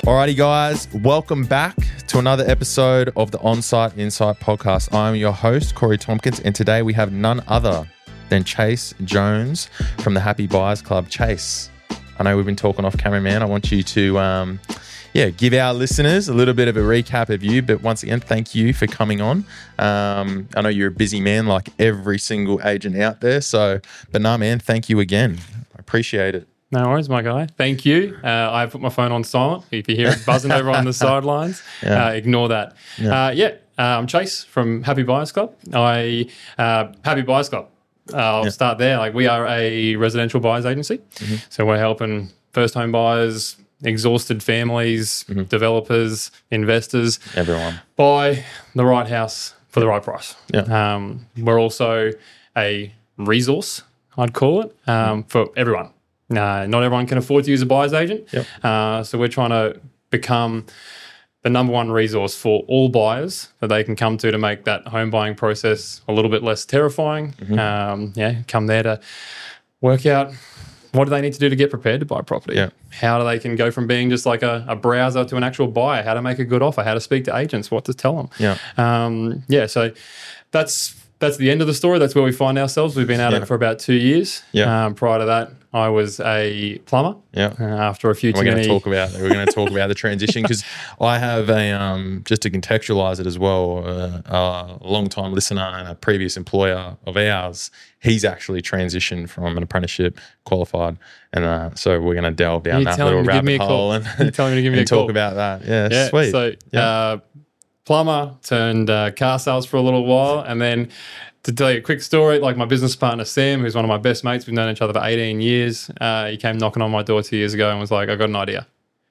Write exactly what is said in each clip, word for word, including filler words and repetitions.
Alrighty, guys, welcome back to another episode of the On-Site Insight podcast. I'm your host, Corey Tompkins, and today we have none other than Chase Jones from the Happy Buyers Club. Chase, I know we've been talking off camera, man. I want you to, um, yeah, give our listeners a little bit of a recap of you, but once again, thank you for coming on. Um, I know you're a busy man like every single agent out there, so, but no, man, thank you again. I appreciate it. No worries, my guy. Thank you. Uh, I put my phone on silent. If you hear it buzzing over on the sidelines, yeah. uh, ignore that. Yeah, uh, yeah uh, I'm Chase from Happy Buyers Club. I uh, Happy Buyers Club. Uh, I'll yeah. start there. Like we are a residential buyers agency, mm-hmm. so we're helping first home buyers, exhausted families, mm-hmm. developers, investors, everyone buy the right house for the right price. Yeah. Um, we're also a resource, I'd call it, um, for everyone. Uh, not everyone can afford to use a buyer's agent. Yep. Uh, so we're trying to become the number one resource for all buyers that they can come to to make that home buying process a little bit less terrifying. Mm-hmm. Um, yeah, come there to work out what do they need to do to get prepared to buy a property. Yeah. How do they can go from being just like a, a browser to an actual buyer, how to make a good offer, how to speak to agents, what to tell them. Yeah. Um, yeah, so that's that's the end of the story. That's where we find ourselves. We've been at yeah. it for about two years. Yeah. Um, prior to that, I was a plumber. Yeah. Uh, after a few we're too going many... to talk about we're going to talk about the transition because I have a um, just to contextualize it as well. Uh, a long time listener and a previous employer of ours. He's actually transitioned from an apprenticeship, qualified, and uh, so we're going to delve down you that little rabbit hole and, you tell me to give me and a call. talk about that. Yeah, yeah sweet. So, yeah. Uh, plumber turned uh, car sales for a little while, and then. To tell you a quick story, like my business partner, Sam, who's one of my best mates, we've known each other for eighteen years. Uh, he came knocking on my door two years ago and was like, I got an idea.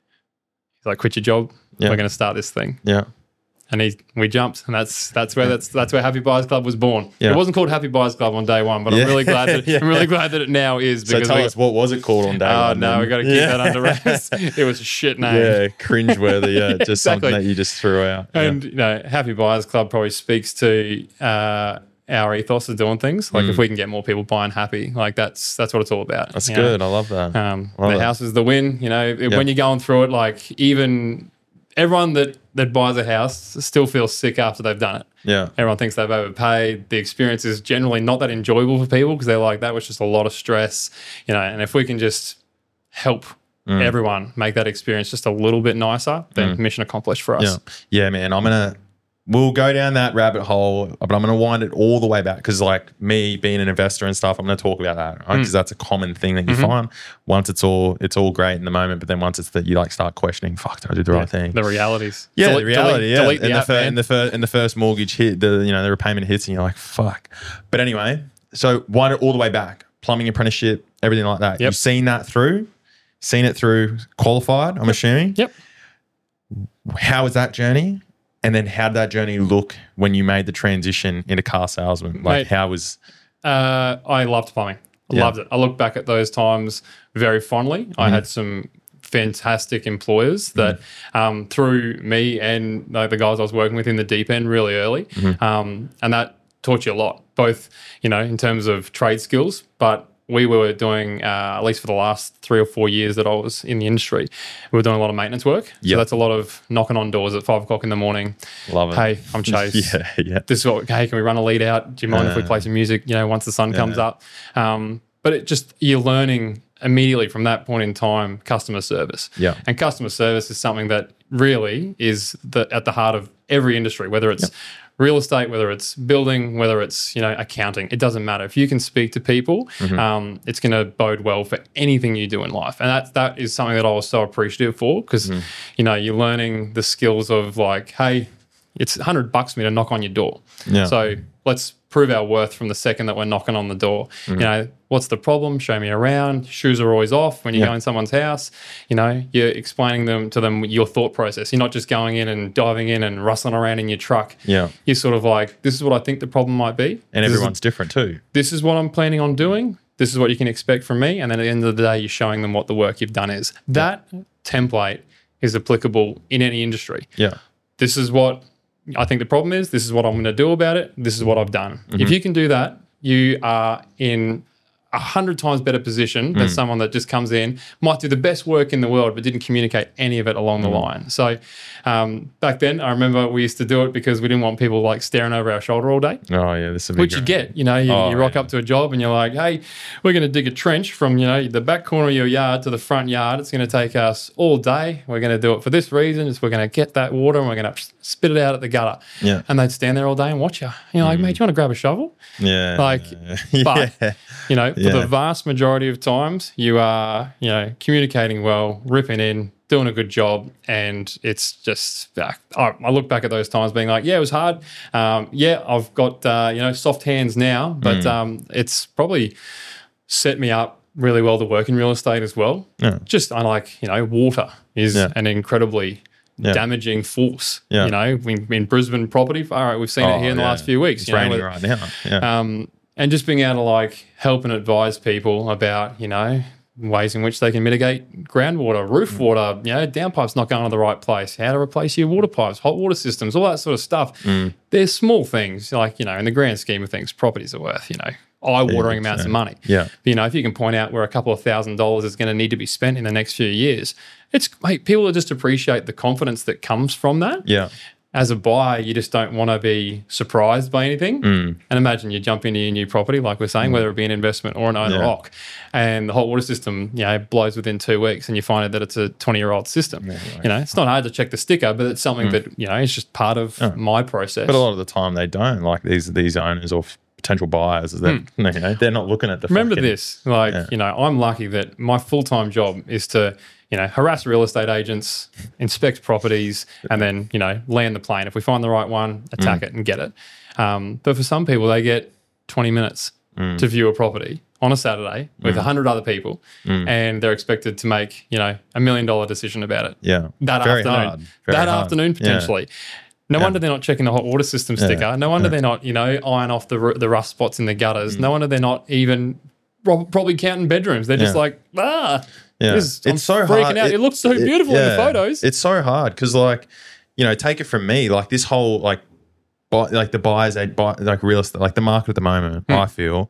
He's like, quit your job. Yeah. We're going to start this thing. Yeah. And he, we jumped, and that's that's where that's that's where Happy Buyers Club was born. Yeah. It wasn't called Happy Buyers Club on day one, but yeah. I'm really glad that yeah. I'm really glad that it now is. So because tell we, us, what was it called on day uh, one? No, then? we got to keep yeah. that under wraps. It was a shit name. Yeah, cringeworthy. Yeah, yeah just exactly. something that you just threw out. And yeah. you know, Happy Buyers Club probably speaks to. Uh, our ethos of doing things. Like mm. if we can get more people buying happy, like that's that's what it's all about. That's good. Know? I love that. Um, love the that. house is the win. You know, yep. when you're going through it, like even everyone that, that buys a house still feels sick after they've done it. Yeah. Everyone thinks they've overpaid. The experience is generally not that enjoyable for people because they're like, that was just a lot of stress. You know, and if we can just help mm. everyone make that experience just a little bit nicer, then mm. mission accomplished for us. Yeah, yeah man. I'm going to We'll go down that rabbit hole, but I'm going to wind it all the way back because, like me being an investor and stuff, I'm going to talk about that because right? mm. that's a common thing that you mm-hmm. find. Once it's all it's all great in the moment, but then once it's that you like start questioning, fuck, did I do the yeah, right thing? The realities, yeah, delete, the reality, delete, yeah. delete and, the the app, fir- man. and the first and the first mortgage hit, the you know the repayment hits, and you're like, fuck. But anyway, so wind it all the way back, plumbing apprenticeship, everything like that. Yep. You've seen that through, seen it through qualified. I'm yep. assuming. Yep. How was that journey? And then how did that journey look when you made the transition into car salesman? Like Mate, how was... Uh, I loved plumbing. I yeah. loved it. I look back at those times very fondly. Mm-hmm. I had some fantastic employers that mm-hmm. um, threw me and like, the guys I was working with in the deep end really early. Mm-hmm. Um, and that taught you a lot, both, you know, in terms of trade skills, but we were doing, uh, at least for the last three or four years that I was in the industry, we were doing a lot of maintenance work. Yep. So that's a lot of knocking on doors at five o'clock in the morning. Love it. Hey, I'm Chase. yeah, yeah. This is what, hey, can we run a lead out? Do you mind uh, if we play some music, you know, once the sun comes yeah. up? Um, but it just, you're learning immediately from that point in time, customer service. Yeah. And customer service is something that really is the, at the heart of every industry, whether it's yep. real estate, whether it's building, whether it's, you know, accounting, it doesn't matter. If you can speak to people, mm-hmm. um, it's going to bode well for anything you do in life. And that, that is something that I was so appreciative for because, mm-hmm. you know, you're learning the skills of like, hey, it's a hundred bucks for me to knock on your door. Yeah. So let's prove our worth from the second that we're knocking on the door. Mm-hmm. You know, what's the problem? Show me around. Shoes are always off when you yeah. go in someone's house. You know, you're explaining them to them your thought process. You're not just going in and diving in and rustling around in your truck. Yeah. You're sort of like, this is what I think the problem might be. And this everyone's is, different too. This is what I'm planning on doing. This is what you can expect from me. And then at the end of the day, you're showing them what the work you've done is. That yeah. template is applicable in any industry. Yeah. This is what I think the problem is. This is what I'm going to do about it. This is what I've done. Mm-hmm. If you can do that, you are in a hundred times better position than someone that just comes in, might do the best work in the world, but didn't communicate any of it along the line. So um, back then, I remember we used to do it because we didn't want people like staring over our shoulder all day. Oh yeah, this is which you get. You know, you, oh, you rock yeah. up to a job and you're like, hey, we're going to dig a trench from, you know, the back corner of your yard to the front yard. It's going to take us all day. We're going to do it for this reason. Is we're going to get that water and we're going to spit it out at the gutter. Yeah. And they'd stand there all day and watch you. You're like, mate, do you want to grab a shovel? Yeah. Like, yeah. but, you know, for Yeah. the vast majority of times, you are, you know, communicating well, ripping in, doing a good job, and it's just, uh, I, I look back at those times being like, yeah, it was hard. Um, yeah, I've got, uh, you know, soft hands now, but Mm. um, it's probably set me up really well to work in real estate as well. Yeah. Just, I like, you know, water is Yeah. an incredibly Yeah. damaging force. Yeah. You know, in, in Brisbane property, all right, we've seen Oh, it here in the yeah. last few weeks. It's you know, raining with- right now. Yeah. um, and just being able to like help and advise people about, you know, ways in which they can mitigate groundwater, roof water, you know, downpipes not going to the right place, how to replace your water pipes, hot water systems, all that sort of stuff. Mm. They're small things, like, you know, in the grand scheme of things, properties are worth, you know, eye-watering Yeah, amounts so- of money. Yeah. But, you know, if you can point out where a couple of thousand dollars is going to need to be spent in the next few years, it's, mate, people will just appreciate the confidence that comes from that. Yeah. As a buyer, you just don't want to be surprised by anything. Mm. And imagine you jump into your new property, like we're saying, whether it be an investment or an owner Yeah. rock, and the hot water system, you know, blows within two weeks, and you find out that it's a twenty-year-old system. Yeah, right. You know, it's not hard to check the sticker, but it's something that, you know, it's just part of Yeah. my process. But a lot of the time they don't. Like these these owners or potential buyers, that you know, they're not looking at the. Remember fucking, this, like, Yeah. you know, I'm lucky that my full-time job is to, you know, harass real estate agents, inspect properties, and then, you know, land the plane. If we find the right one, attack it and get it. Um, but for some people, they get twenty minutes to view a property on a Saturday with a hundred other people, and they're expected to make, you know, a million dollar decision about it Yeah. that Very afternoon. hard. Very that hard. afternoon, Yeah. potentially. No wonder they're not checking the hot water system sticker. No wonder they're not, you know, eyeing off the ru- the rust spots in the gutters. No wonder they're not even pro- probably counting bedrooms. They're just Yeah. like, ah, Yeah. this, I'm It's so freaking hard. out. It, It- looks so it- beautiful in the yeah. photos. It's so hard because, like, you know, take it from me, like this whole like, buy, like the buyers, they buy like real estate, like the market at the moment. I feel,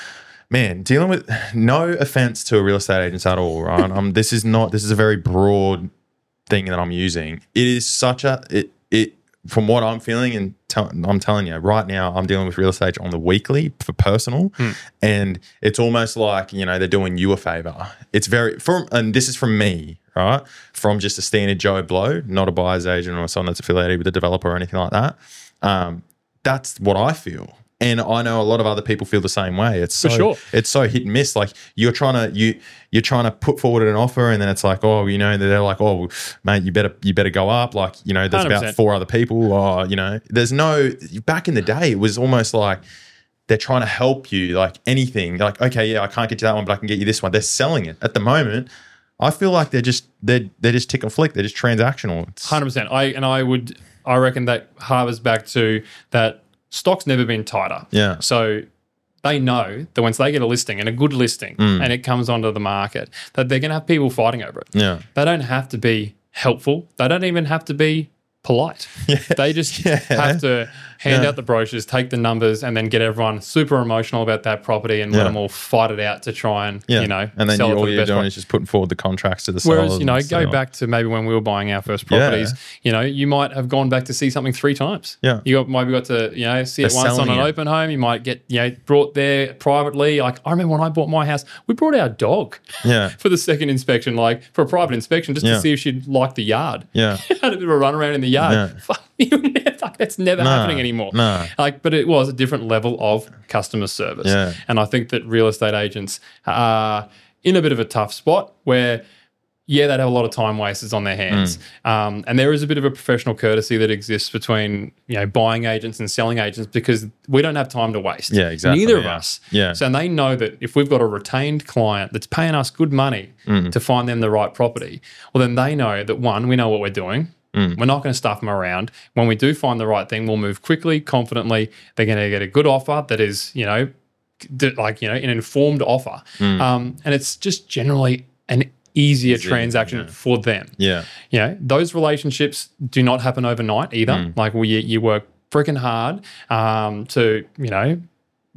man, dealing with no offense to a real estate agents at all, right? um, this is not. This is a very broad thing that I'm using. It is such a it it. From what I'm feeling and tell, I'm telling you right now, I'm dealing with real estate on the weekly for personal, and it's almost like, you know, they're doing you a favor. It's very from, and this is from me, right? From just a standard Joe Blow, not a buyer's agent or someone that's affiliated with a developer or anything like that. Um, that's what I feel. And I know a lot of other people feel the same way. It's so, For sure. It's so hit and miss. Like you're trying to you you're trying to put forward an offer, and then it's like, oh, you know, they're like, oh, mate, you better you better go up. Like, you know, there's one hundred about percent. four other people. Or, you know, there's no. Back in the day, it was almost like they're trying to help you. Like anything. Like, okay, yeah, I can't get you that one, but I can get you this one. They're selling it at the moment. I feel like they're just they're they're just tick and flick. They're just transactional. It's, one hundred percent. I and I would I reckon that harvers back to that stock's never been tighter. Yeah. So they know that once they get a listing and a good listing and it comes onto the market, that they're going to have people fighting over it. Yeah. They don't have to be helpful. They don't even have to be polite. They just Yeah. have to hand Yeah. out the brochures, take the numbers, and then get everyone super emotional about that property and let Yeah. them all fight it out to try and, Yeah. you know, and then sell you, it for all the you're best doing price. is just putting forward the contracts to the sellers. Whereas, you know, and go so- back to maybe when we were buying our first properties, you know, you might have gone back to see something three times. Yeah. You got, maybe got to, you know, see it They're once on selling an it. open home. You might get, you know, brought there privately. Like, I remember when I bought my house, we brought our dog Yeah. for the second inspection, like for a private inspection, just Yeah. to see if she'd like the yard. Yeah. Had a bit of a run around in the yard. Yeah. Fuck, you never- fuck, that's never Nah, happening anymore. nah. Like, but it was a different level of customer service. Yeah. And I think that real estate agents are in a bit of a tough spot where, yeah, they'd have a lot of time wasters on their hands. Mm. Um, and there is a bit of a professional courtesy that exists between, you know, buying agents and selling agents because we don't have time to waste. Yeah, exactly, Neither of yeah. us. Yeah. So they know that if we've got a retained client that's paying us good money Mm. to find them the right property, well, then they know that, one, we know what we're doing. Mm. We're not going to stuff them around. When we do find the right thing, we'll move quickly, confidently. They're going to get a good offer that is, you know, d- like, you know, an informed offer. Mm. Um, and it's just generally an easier transaction for them. Yeah. You know, those relationships do not happen overnight either. Mm. Like, we, you work freaking hard um, to, you know,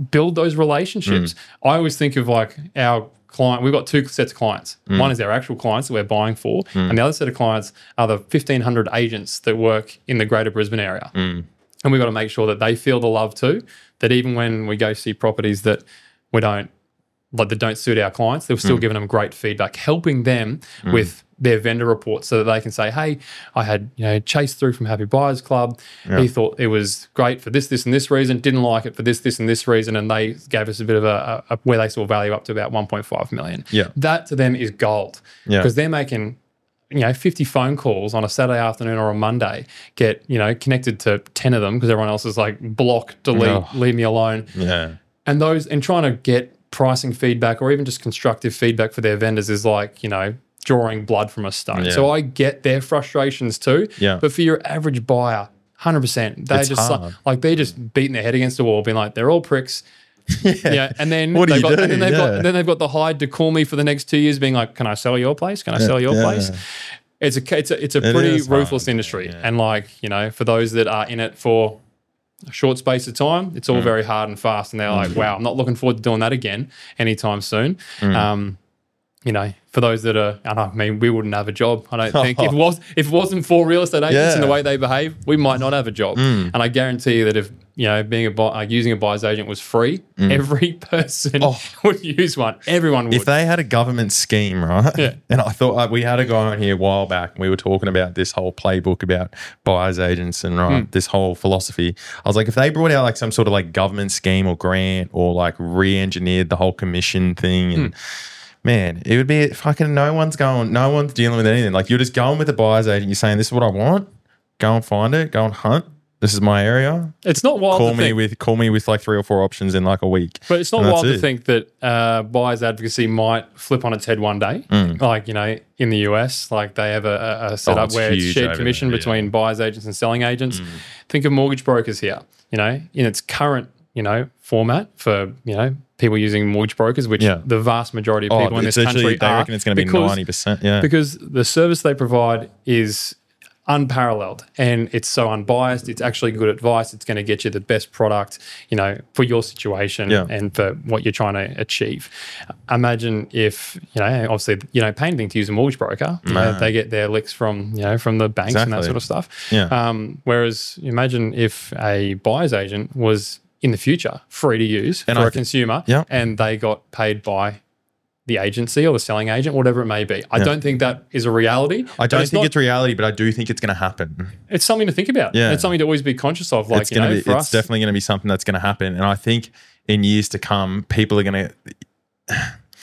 build those relationships. Mm. I always think of like our client, we've got two sets of clients. Mm. One is our actual clients that we're buying for, Mm. and the other set of clients are the fifteen hundred agents that work in the greater Brisbane area. Mm. And we've got to make sure that they feel the love too, that even when we go see properties that we don't, like that don't suit our clients, they're still Mm. giving them great feedback, helping them Mm. with their vendor reports so that they can say, hey, I had, you know, Chase through from Happy Buyers Club. Yeah. He thought it was great for this, this, and this reason, didn't like it for this, this, and this reason. And they gave us a bit of a, a where they saw value up to about one point five million. Yeah. That to them is gold Yeah. because they're making, you know, fifty phone calls on a Saturday afternoon or a Monday, get, you know, connected to ten of them because everyone else is like block, delete, Oh. leave me alone. Yeah. And those, and trying to get pricing feedback or even just constructive feedback for their vendors is like, you know, drawing blood from a stone. Yeah. So I get their frustrations too. Yeah. But for your average buyer, one hundred percent, they're It's just like, hard. like they're just beating their head against the wall, being like, they're all pricks. Yeah. Yeah. And then What do they've you got, do? and then they've got Yeah. and then they've got the hide to call me for the next two years, being like, can I sell your place? Can I sell your Yeah. place? It's a it's a, it's a It pretty is hard, ruthless industry. yeah. And like, you know, for those that are in it for a short space of time, it's all very hard and fast. And they're like, wow, I'm not looking forward to doing that again anytime soon. Um, you know, for those that are, I, don't know, I mean, we wouldn't have a job. I don't think if it was if it wasn't for real estate agents and the Yeah. way they behave, we might not have a job. And I guarantee you that if you know being a buy, uh, using a buyer's agent was free, every person Oh. would use one. Everyone would. If they had a government scheme, right? Yeah. And I thought like, we had a guy on here a while back and we were talking about this whole playbook about buyer's agents and right, this whole philosophy. I was like, if they brought out like some sort of like government scheme or grant or like re-engineered the whole commission thing and man, it would be fucking no one's going, no one's dealing with anything. Like you're just going with the buyer's agent, you're saying, this is what I want, go and find it, go and hunt. This is my area. it's not wild Call to me think, with call me with like three or four options in like a week. but it's not And that's wild to it. think that uh, buyer's advocacy might flip on its head one day. Like you know, in the U S, like they have a, a setup Mm. Oh, it's where it's huge shared over commission there, yeah. between buyer's agents and selling agents. Mm. Think of mortgage brokers here. You know, in its current you know format for you know people using mortgage brokers, which Yeah. the vast majority of Oh, people in this it's literally- country they are. reckon it's going to be because- ninety percent. Yeah. because the service they provide is unparalleled and it's so unbiased. It's actually good advice. It's going to get you the best product, you know, for your situation Yeah. and for what you're trying to achieve. Imagine if, you know, obviously, you know, pain thing to use a mortgage broker, you know, Man. they get their licks from, you know, from the banks and that Exactly. sort of stuff. Yeah. Um, whereas imagine if a buyer's agent was in the future free to use And for I a thi- consumer Yeah. and they got paid by the agency or the selling agent, whatever it may be. I Yeah. don't think that is a reality. I but don't it's think not- it's reality, but I do think it's going to happen. it's something to think about. Yeah. It's something to always be conscious of. Like, it's you going know, to be. for It's us, definitely going to be something that's going to happen, and I think in years to come, people are going to.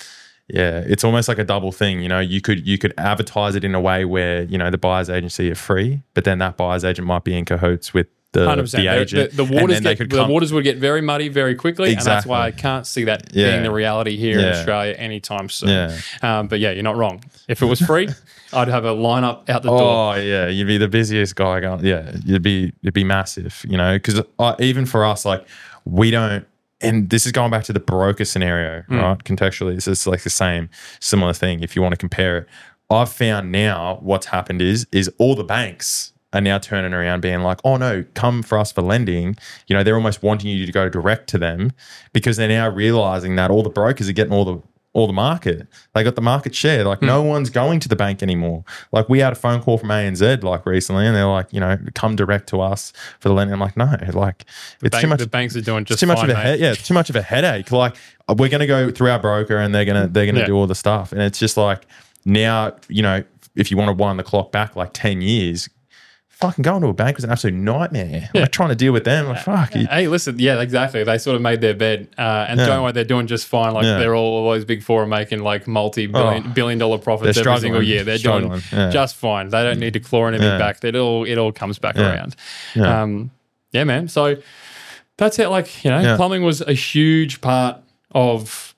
Yeah, it's almost like a double thing. You know, you could you could advertise it in a way where you know the buyer's agency are free, but then that buyer's agent might be in cahoots with the, one hundred percent. the The, agent. the, the and waters then they get, could the come- waters would get very muddy very quickly, and that's why I Exactly. can't see that Yeah. being the reality here in Yeah. Australia anytime soon. Yeah. Um, but yeah, you're not wrong. If it was free, I'd have a lineup out the door. Oh yeah, you'd be the busiest guy going. Yeah, you'd be you'd be massive. You know, because uh, even for us, like we don't. And this is going back to the broker scenario, Mm. right? Contextually, this is like the same similar thing. If you want to compare it, I've found now what's happened is is all the banks are now turning around being like, oh no, come for us for lending. You know, they're almost wanting you to go direct to them because they're now realizing that all the brokers are getting all the all the market. They got the market share. Like no one's going to the bank anymore. Like we had a phone call from A N Z like recently and they're like, you know, come direct to us for the lending. I'm like, no, like it's Bank- too much. the banks are doing It's just too much fine, of a mate. head. Yeah, it's too much of a headache. Like we're going to go through our broker and they're going to they're going to Yeah. do all the stuff. And it's just like now, you know, if you want to wind the clock back like ten years, fucking going to a bank was an absolute nightmare. I'm like trying to deal with them. Like fuck. you- Hey, listen, yeah, exactly. They sort of made their bed, uh, and Yeah. don't worry, they're doing just fine. Like Yeah. they're all, all those big four are making like multi-billion Oh. billion dollar profits They're every single struggling. year. They're doing Struggling, yeah. just fine. They don't need to claw anything Yeah. back. It all it all comes back Yeah. around. Yeah. Um, yeah, man. So that's it. Like you know, Yeah. plumbing was a huge part of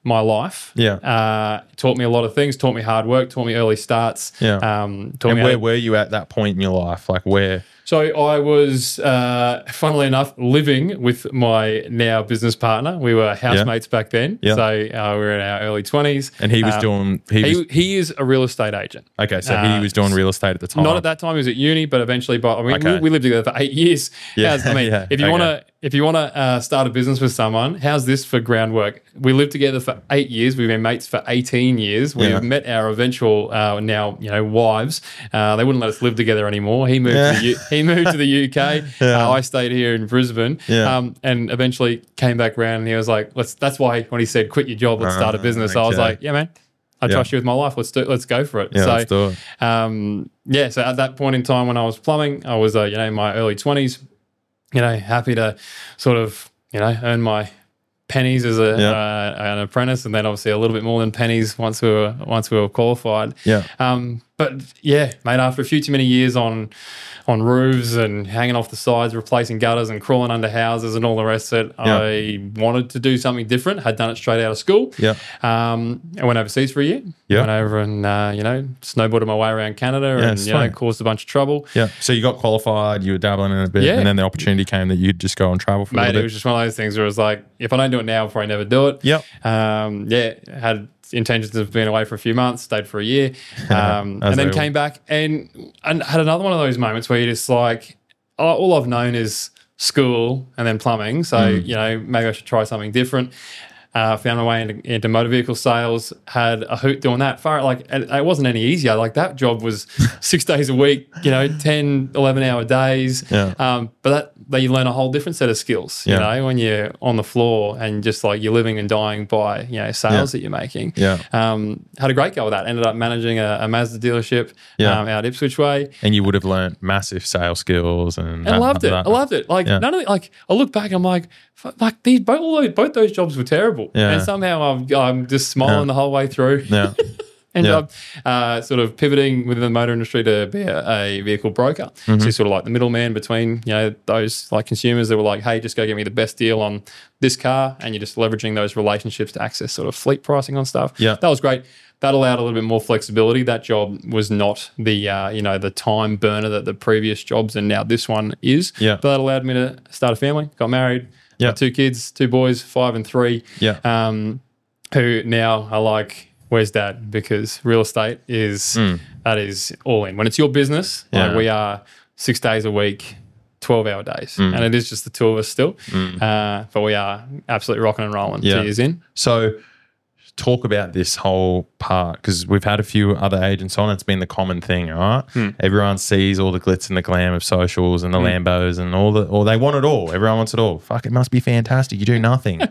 my life. Yeah. Uh, taught me a lot of things, taught me hard work, taught me early starts. Yeah. Um, taught And me where how to- were you at that point in your life? Like where? So I was, uh, funnily enough, living with my now business partner. We were housemates back then. Yeah. So uh, we were in our early twenties. And he was Um, doing, he was, He, he is a real estate agent. okay, so he uh, was doing real estate at the time. Not at that time. He was at uni, but eventually, but I mean, Okay. we, we lived together for eight years. Yeah, How's- I mean, yeah, if you okay. want to, if you want to uh, start a business with someone, how's this for groundwork? We lived together for eight years. We've been mates for eighteen years. We've Yeah. met our eventual uh, now you know wives. Uh, they wouldn't let us live together anymore. He moved Yeah. to the U- he moved to the U K. Yeah. Uh, I stayed here in Brisbane. Yeah. Um, and eventually came back around. And he was like, "Let's." That's why when he said, "Quit your job, let's start a Ah, business," I was okay. like, "Yeah, man." I Yeah. trust you with my life. Let's do. Let's go for it. Yeah, so, let's do it. um, yeah. So at that point in time, when I was plumbing, I was, uh, you know, in my early twenties. You know, happy to sort of, you know, earn my pennies as a Yeah. uh, an apprentice, and then obviously a little bit more than pennies once we were once we were qualified. Yeah. Um, but yeah, mate, after a few too many years on on roofs and hanging off the sides, replacing gutters and crawling under houses and all the rest of it, Yeah. I wanted to do something different. Had done it straight out of school. Yeah. Um, I went overseas for a year. Yeah. Went over and uh, you know snowboarded my way around Canada Yeah, and you know sweet. caused a bunch of trouble. Yeah. So you got qualified, you were dabbling in a bit, Yeah. and then the opportunity came that you'd just go and travel for a Mate, little it bit. was just one of those things where it was like, if I don't do it now, I'll probably never do it. Yep. Um, yeah, had intentions of being away for a few months, stayed for a year, um, As and then they all- came back and, and had another one of those moments where you're just like, oh, all I've known is school and then plumbing. So, Mm. you know, maybe I should try something different. Uh, found my way into, into motor vehicle sales, had a hoot doing that. Far like it, it wasn't any easier. Like that job was six days a week, you know, ten, eleven hour days. Yeah. Um, but that, that you learn a whole different set of skills, you Yeah. know, when you're on the floor and just like you're living and dying by, you know, sales Yeah. that you're making. Yeah. Um, had a great go with that. Ended up managing a, a Mazda dealership Yeah. um, out Ipswich way. And you would have learned massive sales skills and, And I loved it. that. I loved it. Like Yeah. none of it. Like I look back, I'm like, fuck, like these both all those, both those jobs were terrible, Yeah. and somehow I'm, I'm just smiling Yeah. the whole way through. Yeah. Ended Yeah. up uh, sort of pivoting within the motor industry to be a, a vehicle broker. Mm-hmm. So you're sort of like the middleman between you know those like consumers that were like, hey, just go get me the best deal on this car, and you're just leveraging those relationships to access sort of fleet pricing on stuff. Yeah. That was great. That allowed a little bit more flexibility. That job was not the uh, you know the time burner that the previous jobs and now this one is. Yeah. But that allowed me to start a family. Got married. Yeah. Got two kids, two boys, five and three. Yeah. Um, who now are like, where's dad? Because real estate is that is all in. When it's your business, Hmm. Yeah. like we are six days a week, twelve hour days, Hmm. and it is just the two of us still. Uh, but we are absolutely rocking and rolling. Yeah. Two years in. So talk about this whole part because we've had a few other agents on. It's been the common thing, right? Everyone sees all the glitz and the glam of socials and the Lambos and all the, or they want it all. Everyone wants it all. Fuck, it must be fantastic. You do nothing.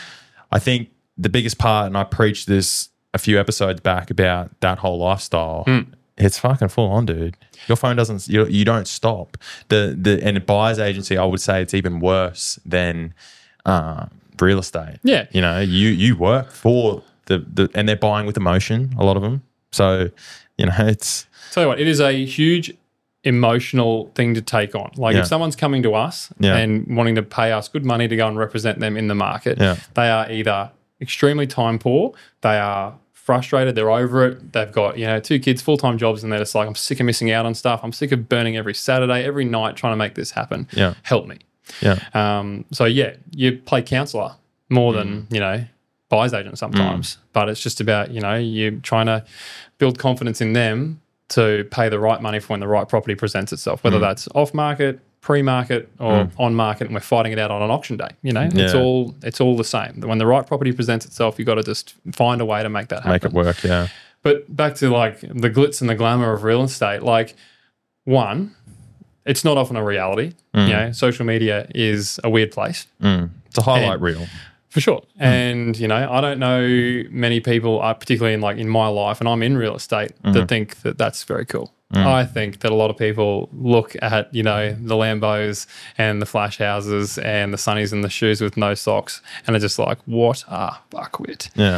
I think the biggest part, and I preached this a few episodes back about that whole lifestyle. It's fucking full on, dude. Your phone doesn't, you, you don't stop. The the and a buyer's agency, I would say it's even worse than uh, real estate. Yeah. You know, you you work for the, the and they're buying with emotion, a lot of them. So, you know, it's Tell you what, it is a huge emotional thing to take on. Like Yeah. if someone's coming to us Yeah. and wanting to pay us good money to go and represent them in the market, Yeah. they are either extremely time poor, they are frustrated, they're over it, they've got, you know, two kids, full-time jobs, and they're just like, I'm sick of missing out on stuff. I'm sick of burning every Saturday, every night trying to make this happen. Yeah. Help me. yeah. Um, so yeah, you play counsellor more Mm. than, you know, buyer's agent sometimes, but it's just about, you know, you trying to build confidence in them to pay the right money for when the right property presents itself, Mm. whether that's off market, pre-market or on market, and we're fighting it out on an auction day. You know, it's Yeah. all it's all the same. When the right property presents itself, you got to just find a way to make that happen. Make it work, yeah. But back to like the glitz and the glamour of real estate, like one, it's not often a reality. You know, social media is a weird place. Mm. It's a highlight And- reel. For sure. And, you know, I don't know many people, uh, particularly in like in my life, and I'm in real estate, that think that that's very cool. I think that a lot of people look at, you know, the Lambos and the flash houses and the sunnies and the shoes with no socks and are just like, what a buckwit. Yeah.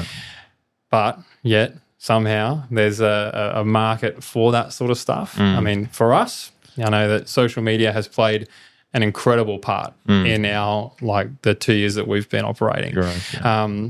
But yet somehow there's a, a a market for that sort of stuff. I mean, for us, I know that social media has played an incredible part in our, like the two years that we've been operating. Right, Um,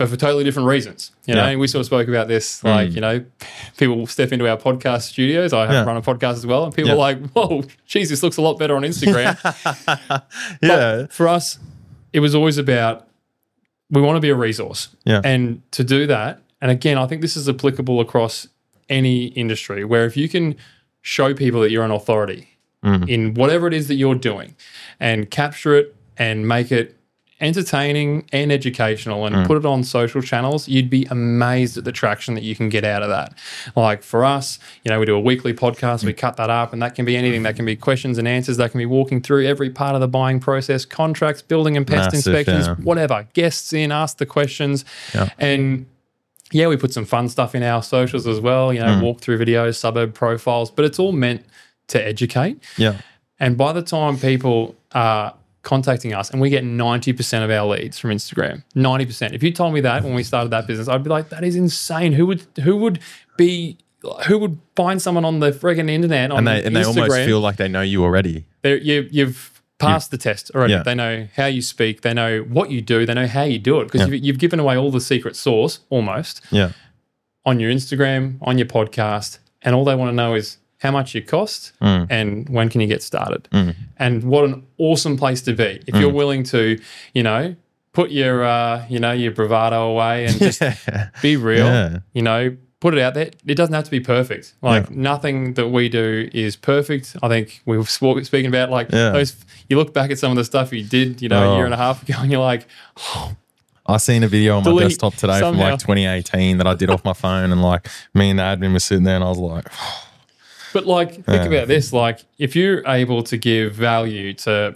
but for totally different reasons. You know, Yeah. and we sort of spoke about this, like, Mm. you know, people step into our podcast studios. I Yeah. run a podcast as well, and people Yeah. are like, whoa, geez, this looks a lot better on Instagram. Yeah. But for us, it was always about, we want to be a resource. Yeah. And to do that, and again, I think this is applicable across any industry, where if you can show people that you're an authority Mm. in whatever it is that you're doing and capture it and make it entertaining and educational and Mm. put it on social channels, you'd be amazed at the traction that you can get out of that. Like for us, you know, we do a weekly podcast, we cut that up, and that can be anything. That can be questions and answers. That can be walking through every part of the buying process, contracts, building and pest Massive, inspections, yeah. whatever. Guests in, ask the questions. Yeah. And yeah, we put some fun stuff in our socials as well, you know, Mm. walkthrough videos, suburb profiles, but it's all meant to educate. Yeah. And by the time people are contacting us, and we get ninety percent of our leads from Instagram, ninety percent. If you told me that when we started that business, I'd be like, that is insane. Who would who would be who would find someone on the friggin' internet on And they and they Instagram? almost feel like they know you already. They're- you, you've passed the test already. Yeah. They know how you speak. They know what you do. They know how you do it, because Yeah. you've, you've given away all the secret sauce almost Yeah. on your Instagram, on your podcast, and all they want to know is how much you cost Mm. and when can you get started. Mm. And what an awesome place to be if you're willing to, you know, put your, uh, you know, your bravado away and just be real. Yeah. You know, put it out there. It doesn't have to be perfect. Like Yeah. nothing that we do is perfect. I think we were sp- speaking about like Yeah. those. You look back at some of the stuff you did, you know, a Oh. year and a half ago, and you're like, I seen a video on my Delete desktop today from somehow. like twenty eighteen that I did off my phone, and like me and the admin was sitting there, and I was like, But like, think Yeah. about this: like, if you're able to give value to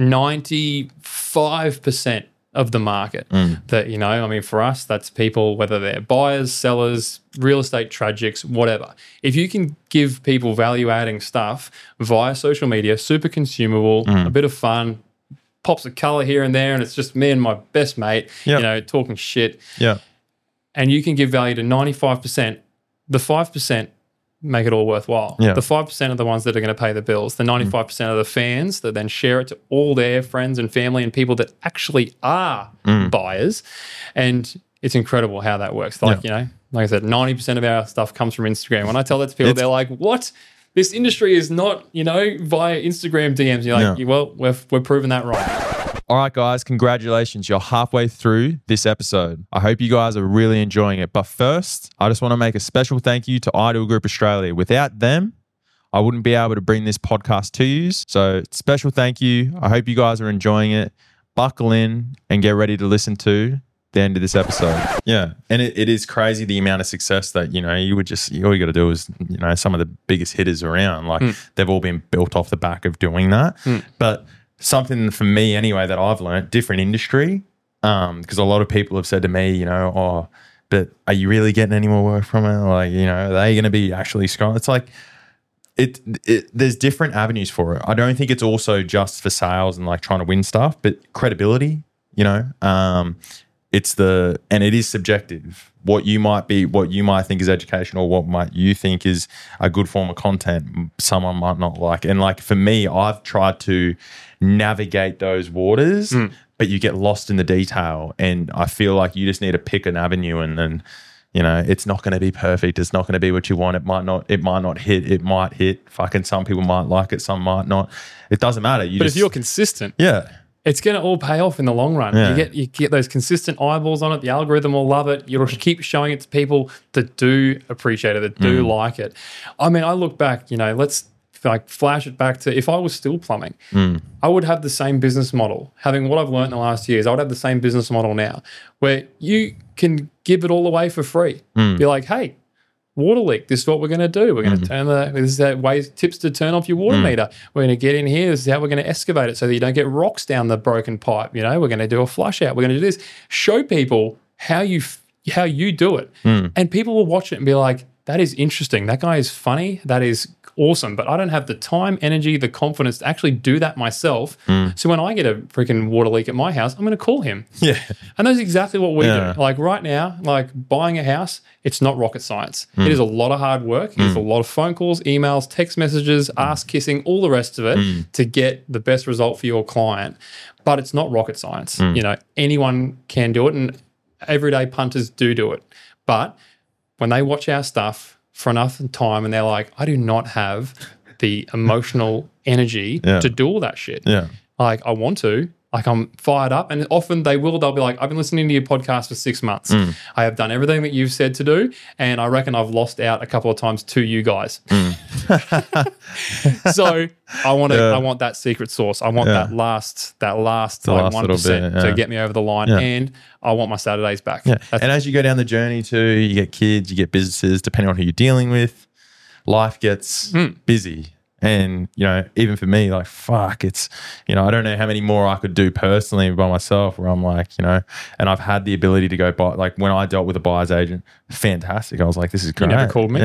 ninety-five percent of the market, Mm. that you know, I mean, for us, that's people, whether they're buyers, sellers, real estate tragics, whatever. If you can give people value-adding stuff via social media, super consumable, Mm. a bit of fun, pops of color here and there, and it's just me and my best mate, Yeah. you know, talking shit, yeah, and you can give value to ninety-five percent. The five percent make it all worthwhile. Yeah. The five percent are the ones that are going to pay the bills. The ninety-five percent are the fans that then share it to all their friends and family and people that actually are Mm. buyers. And it's incredible how that works. Like, you know, like I said, ninety percent of our stuff comes from Instagram. When I tell that to people, It's- they're like, what? This industry is not, you know, via Instagram D Ms. You're like, Yeah. well, we've, we're proving that right. All right, guys, congratulations. You're halfway through this episode. I hope you guys are really enjoying it. But first, I just want to make a special thank you to Ideal Group Australia. Without them, I wouldn't be able to bring this podcast to you. So, special thank you. I hope you guys are enjoying it. Buckle in and get ready to listen to the end of this episode. Yeah. And it, it is crazy the amount of success that, you know, you would just, all you got to do is, you know, some of the biggest hitters around, like they've all been built off the back of doing that. But something for me anyway that I've learned, different industry, um, because a lot of people have said to me, you know, oh, but are you really getting any more work from it? Like, you know, are they going to be actually strong? It's like, it, it, there's different avenues for it. I don't think it's also just for sales and like trying to win stuff, but credibility, you know, um, it's the, and it is subjective. What you might be, what you might think is educational, what might you think is a good form of content, someone might not like. And like for me, I've tried to navigate those waters, Mm. but you get lost in the detail. And I feel like you just need to pick an avenue, and then, you know, it's not going to be perfect. It's not going to be what you want. It might not, it might not hit. It might hit. Fucking some people might like it. Some might not. It doesn't matter. You But just, if you're consistent, yeah. it's going to all pay off in the long run. Yeah. You get you get those consistent eyeballs on it. The algorithm will love it. You'll keep showing it to people that do appreciate it, that do like it. I mean, I look back, you know, let's like flash it back to if I was still plumbing, I would have the same business model. Having what I've learned in the last years, I would have the same business model now where you can give it all away for free. Be like, hey, water leak, this is what we're going to do. We're going to turn the, this is the ways, tips to turn off your water meter. We're going to get in here. This is how we're going to excavate it so that you don't get rocks down the broken pipe. You know, we're going to do a flush out. We're going to do this. Show people how you, f- how you do it. And people will watch it and be like, that is interesting. That guy is funny. That is awesome. But I don't have the time, energy, the confidence to actually do that myself. So when I get a freaking water leak at my house, I'm going to call him. Yeah. And that's exactly what we Yeah. do. Like right now, like buying a house, it's not rocket science. It is a lot of hard work. It's a lot of phone calls, emails, text messages, ass kissing, all the rest of it to get the best result for your client. But it's not rocket science. You know, anyone can do it. And everyday punters do do it. But when they watch our stuff for enough time and they're like, I do not have the emotional energy Yeah. to do all that shit. Yeah. Like, I want to. Like, I'm fired up. And often they will, they'll be like, I've been listening to your podcast for six months. Mm. I have done everything that you've said to do. And I reckon I've lost out a couple of times to you guys. Mm. So I want to, Yeah. I want that secret sauce. I want Yeah. that last, that last The like last one little percent bit, yeah. to get me over the line. Yeah. And I want my Saturdays back. Yeah. That's And as you go down the journey too, you get kids, you get businesses, depending on who you're dealing with, life gets Mm. busy. And, you know, even for me, like, fuck, it's, you know, I don't know how many more I could do personally by myself where I'm like, you know, and I've had the ability to go buy, like when I dealt with a buyer's agent, fantastic. I was like, this is great. You never called me.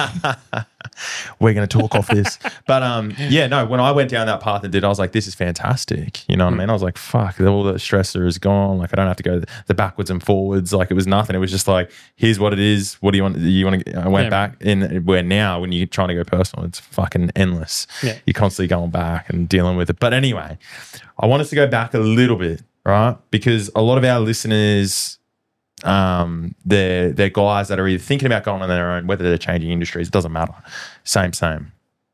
We're going to talk off this. But um, yeah, no, when I went down that path and did, I was like, this is fantastic. You know what I mean? I was like, fuck, all the stressor is gone. Like, I don't have to go the backwards and forwards. Like, it was nothing. It was just like, here's what it is. What do you want? You want to, I went Yeah. back in where now when you're trying to go personal, it's fucking endless. Yeah. You're constantly going back and dealing with it. But anyway, I want us to go back a little bit, right? Because a lot of our listeners, um, they're, they're guys that are either thinking about going on their own, whether they're changing industries, it doesn't matter. Same, same.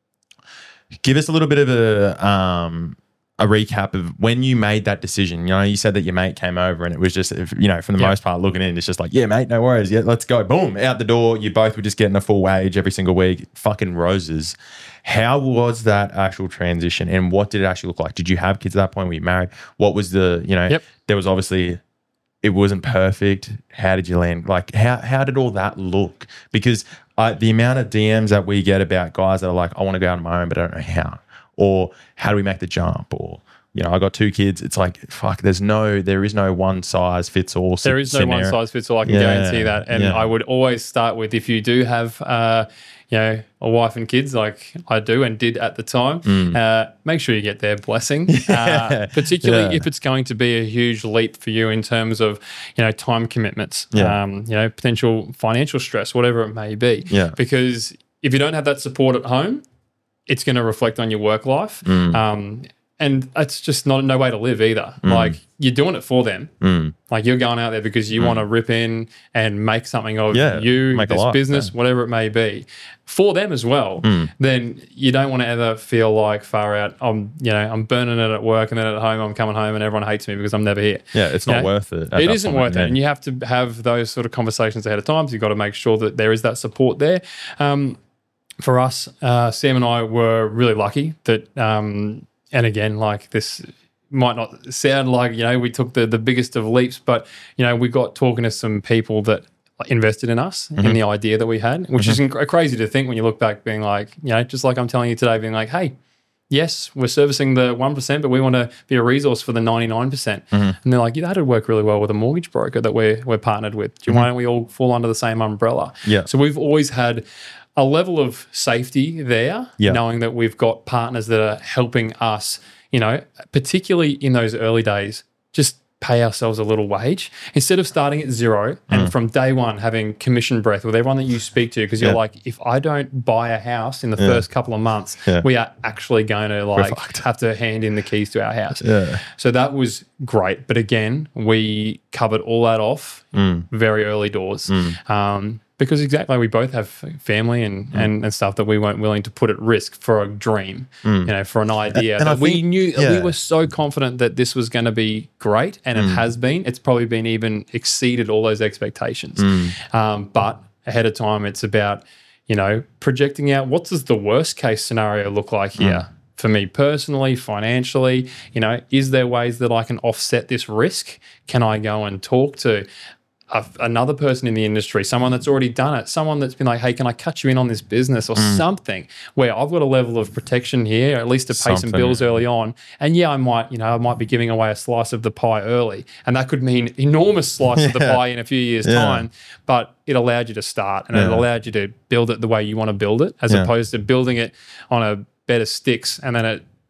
Give us a little bit of a um, a recap of when you made that decision. You know, you said that your mate came over and it was just, you know, for the Yeah. most part looking in, it's just like, yeah, mate, no worries. Yeah, let's go. Boom, out the door. You both were just getting a full wage every single week. Fucking roses. How was that actual transition and what did it actually look like? Did you have kids at that point? Were you married? What was the, you know, Yep. there was obviously, it wasn't perfect. How did you land? Like, how how did all that look? Because uh, the amount of D Ms that we get about guys that are like, I want to go out on my own, but I don't know how. Or how do we make the jump? Or, you know, I got two kids. It's like, fuck, there's no, there is no one size fits all. There is no scenario. one size fits all. I can Yeah, guarantee that. And yeah. I would always start with, if you do have, uh, you know, a wife and kids like I do and did at the time, Mm. uh, make sure you get their blessing, uh, particularly Yeah. if it's going to be a huge leap for you in terms of, you know, time commitments, Yeah. um, you know, potential financial stress, whatever it may be. Yeah. Because if you don't have that support at home, it's going to reflect on your work life. Mm. Um, and it's just not no way to live either. Like, you're doing it for them. Mm. Like, you're going out there because you want to rip in and make something of Yeah, you, make a this life, business, yeah. whatever it may be, for them as well. Mm. Then you don't want to ever feel like, far out, I'm, you know, I'm burning it at work and then at home I'm coming home and everyone hates me because I'm never here. Yeah, it's You not know, worth it. at It that isn't point, worth yeah. it. And you have to have those sort of conversations ahead of time. So you've got to make sure that there is that support there. Um, for us, uh, Sam and I were really lucky that, um, and again, like, this might not sound like, you know, we took the, the biggest of leaps, but, you know, we got talking to some people that invested in us, Mm-hmm. in the idea that we had, which is inc- crazy to think when you look back, being like, you know, just like I'm telling you today, being like, hey, yes, we're servicing the one percent, but we want to be a resource for the ninety-nine percent. Mm-hmm. And they're like, yeah, that'd work really well with a mortgage broker that we're, we're partnered with. Do you, Why don't we all fall under the same umbrella? Yeah. So we've always had a level of safety there, Yeah. knowing that we've got partners that are helping us, you know, particularly in those early days, just pay ourselves a little wage instead of starting at zero and from day one having commission breath with everyone that you speak to, because you're Yeah. like, if I don't buy a house in the first couple of months, Yeah. we are actually going to like fucked. have to hand in the keys to our house. Yeah. So that was great. But again, we covered all that off Mm. very early doors. Um, because exactly, we both have family and, Mm. and, and stuff that we weren't willing to put at risk for a dream, you know, for an idea. and I that we think- knew, yeah. we were so confident that this was going to be great, and Mm. it has been. It's probably been even exceeded all those expectations. Mm. Um, but ahead of time, it's about, you know, projecting out what does the worst case scenario look like here. For me personally, financially, you know, is there ways that I can offset this risk? Can I go and talk to a, another person in the industry, someone that's already done it, someone that's been like, hey, can I cut you in on this business or something where I've got a level of protection here, at least to pay some Something. bills early on. And yeah, I might, you know, I might be giving away a slice of the pie early, and that could mean enormous slice of the Yeah. pie in a few years' Yeah. time, but it allowed you to start and it Yeah. allowed you to build it the way you want to build it, as Yeah. opposed to building it on a bed of sticks and then it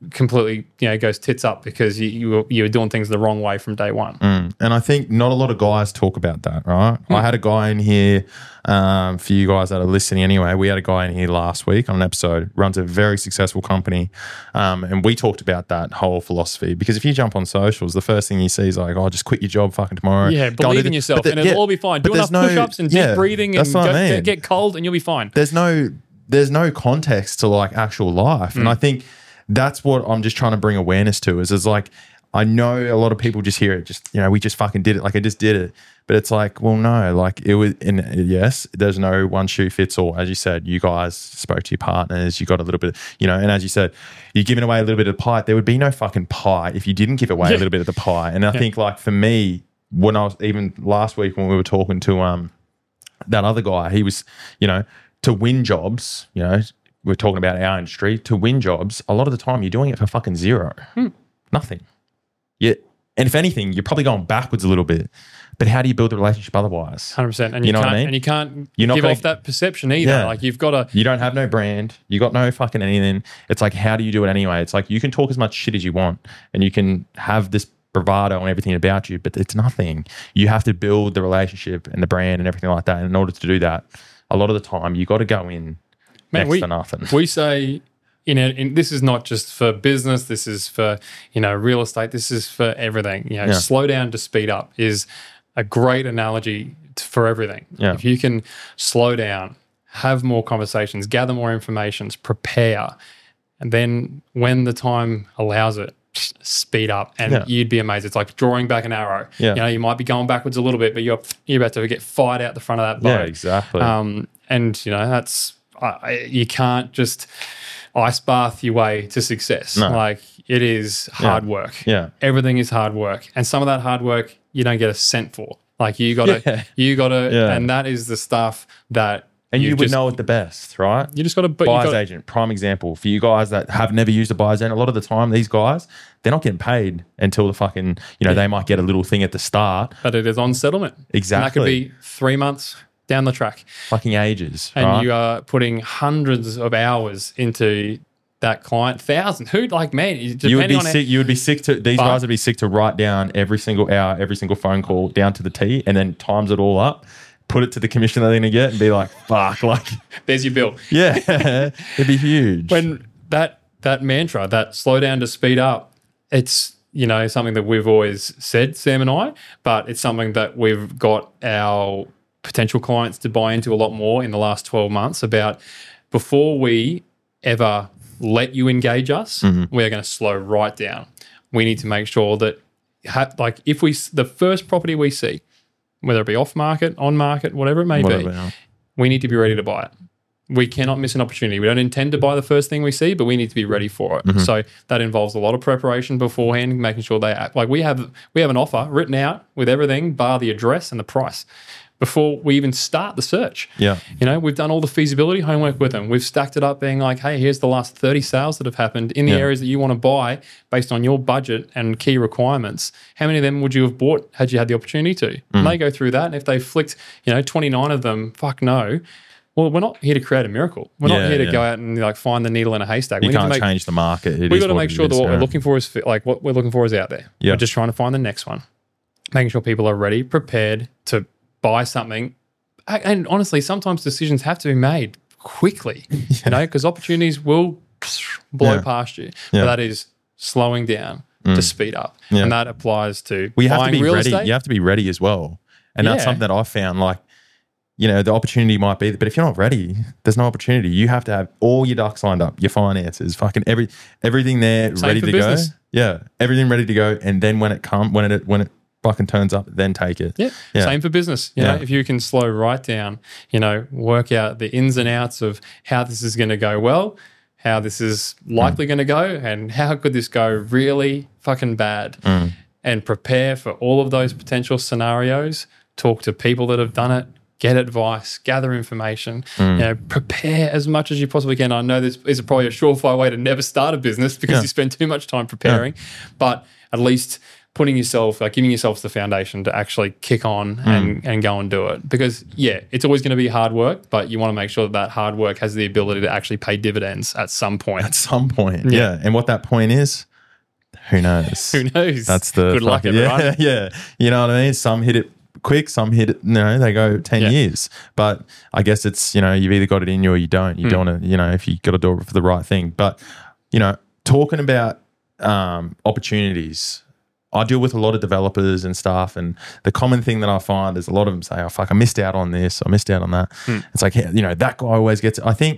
completely, you know, goes tits up because you you were, you were doing things the wrong way from day one. Mm. And I think not a lot of guys talk about that, right? Mm. I had a guy in here, um, for you guys that are listening anyway, we had a guy in here last week on an episode, runs a very successful company, um, and we talked about that whole philosophy. Because if you jump on socials, the first thing you see is like, oh, just quit your job fucking tomorrow. Yeah, believe in yourself, the, and it'll yeah, all be fine. Do enough no, push-ups and deep yeah, breathing and go, I mean. get cold and you'll be fine. There's no there's no context to like actual life. Mm. And I think that's what I'm just trying to bring awareness to is, is like, I know a lot of people just hear it, just, you know, we just fucking did it. Like I just did it. But it's like, well, no, like it was, and yes, there's no one shoe fits all. As you said, you guys spoke to your partners, you got a little bit, you know, and as you said, you're giving away a little bit of the pie. There would be no fucking pie if you didn't give away yeah. a little bit of the pie. And I yeah. think like for me, when I was even last week when we were talking to um that other guy, he was, you know, to win jobs, you know, we're talking about our industry, to win jobs, a lot of the time you're doing it for fucking zero. Hmm. Nothing. Yeah. And if anything, you're probably going backwards a little bit. But how do you build a relationship otherwise? one hundred percent. And you, you know can't, what I mean? And you can't you're not give gonna, off that perception either. Yeah. Like you've got to... You don't have no brand. You got no fucking anything. It's like, how do you do it anyway? It's like you can talk as much shit as you want and you can have this bravado and everything about you, but it's nothing. You have to build the relationship and the brand and everything like that. And in order to do that, a lot of the time, you got to go in Man, next we, to nothing. We say... You know, in, this is not just for business. This is for, you know, real estate. This is for everything. You know, yeah. slow down to speed up is a great analogy t- for everything. Yeah. If you can slow down, have more conversations, gather more information, prepare, and then when the time allows it, speed up, and yeah. you'd be amazed. It's like drawing back an arrow. Yeah. You know, you might be going backwards a little bit, but you're you're about to get fired out the front of that boat. Yeah, exactly. Um, and you know, that's uh, you can't just ice bath your way to success. No. Like it is hard yeah. work. Yeah. Everything is hard work. And some of that hard work you don't get a cent for. Like you gotta yeah. you gotta yeah. and that is the stuff that And you, you would just, know it the best, right? You just gotta buyer's gotta, agent, prime example. For you guys that have never used a buyer's agent, a lot of the time these guys, they're not getting paid until the fucking, you know, yeah. they might get a little thing at the start. But it is on settlement. Exactly. And that could be three months down the track. Fucking ages. And right? you are putting hundreds of hours into that client, thousands. Who like man? You would be sick. It, you would be sick to these but, guys would be sick to write down every single hour, every single phone call down to the T, and then times it all up, put it to the commission they're going to get, and be like, "Fuck!" Like, there's your bill. Yeah, it'd be huge. When that that mantra, that slow down to speed up, it's you know something that we've always said, Sam and I, but it's something that we've got our potential clients to buy into a lot more in the last twelve months. About before we ever let you engage us, mm-hmm. we're going to slow right down. We need to make sure that, ha- like, if we the first property we see, whether it be off market, on market, whatever it may whatever, be, yeah. we need to be ready to buy it. We cannot miss an opportunity. We don't intend to buy the first thing we see, but we need to be ready for it. Mm-hmm. So that involves a lot of preparation beforehand, making sure they act like we have. We have an offer written out with everything, bar the address and the price, before we even start the search. Yeah. You know, we've done all the feasibility homework with them. We've stacked it up being like, hey, here's the last thirty sales that have happened in the yeah. areas that you want to buy based on your budget and key requirements. How many of them would you have bought had you had the opportunity to? Mm. And they go through that. And if they flicked, you know, twenty-nine of them, fuck no. Well, we're not here to create a miracle. We're yeah, not here to yeah. go out and like find the needle in a haystack. You we can't need to make, change the market. It we've got to make it sure is, that what yeah. we're looking for is like what we're looking for is out there. Yeah. We're just trying to find the next one. Making sure people are ready, prepared to buy something. And honestly, sometimes decisions have to be made quickly, yeah. you know, because opportunities will blow yeah. past you. Yeah. But that is slowing down mm. to speed up. Yeah. And that applies to well, you buying have to be real ready. estate. You have to be ready as well. And that's yeah. something that I've found, like, you know, the opportunity might be, but if you're not ready, there's no opportunity. You have to have all your ducks lined up, your finances, fucking every everything there Same ready for to business. go. Yeah, everything ready to go. And then when it comes, when it when it fucking turns up, then take it. Yeah. yeah. Same for business. You yeah. know, if you can slow right down, you know, work out the ins and outs of how this is going to go well, how this is likely mm. going to go, and how could this go really fucking bad, mm. and prepare for all of those potential scenarios. Talk to people that have done it. Get advice, gather information, mm. you know, prepare as much as you possibly can. I know this is probably a surefire way to never start a business because yeah. you spend too much time preparing, yeah. but at least putting yourself, like giving yourself the foundation to actually kick on Mm. and, and go and do it. Because, yeah, it's always going to be hard work, but you want to make sure that that hard work has the ability to actually pay dividends at some point. At some point, Yeah. yeah. And what that point is, who knows? Who knows? That's the Good luck, fucking- everyone. Yeah, yeah. You know what I mean? Some hit it quick, some hit it, you know, they go ten Yeah. years. But I guess it's, you know, you've either got it in you or you don't. You Mm. don't want to, you know, if you got to do it for the right thing. But, you know, talking about um, opportunities, I deal with a lot of developers and stuff, and the common thing that I find is a lot of them say, oh, fuck, I missed out on this, I missed out on that. Mm. It's like, you know, that guy always gets it. I think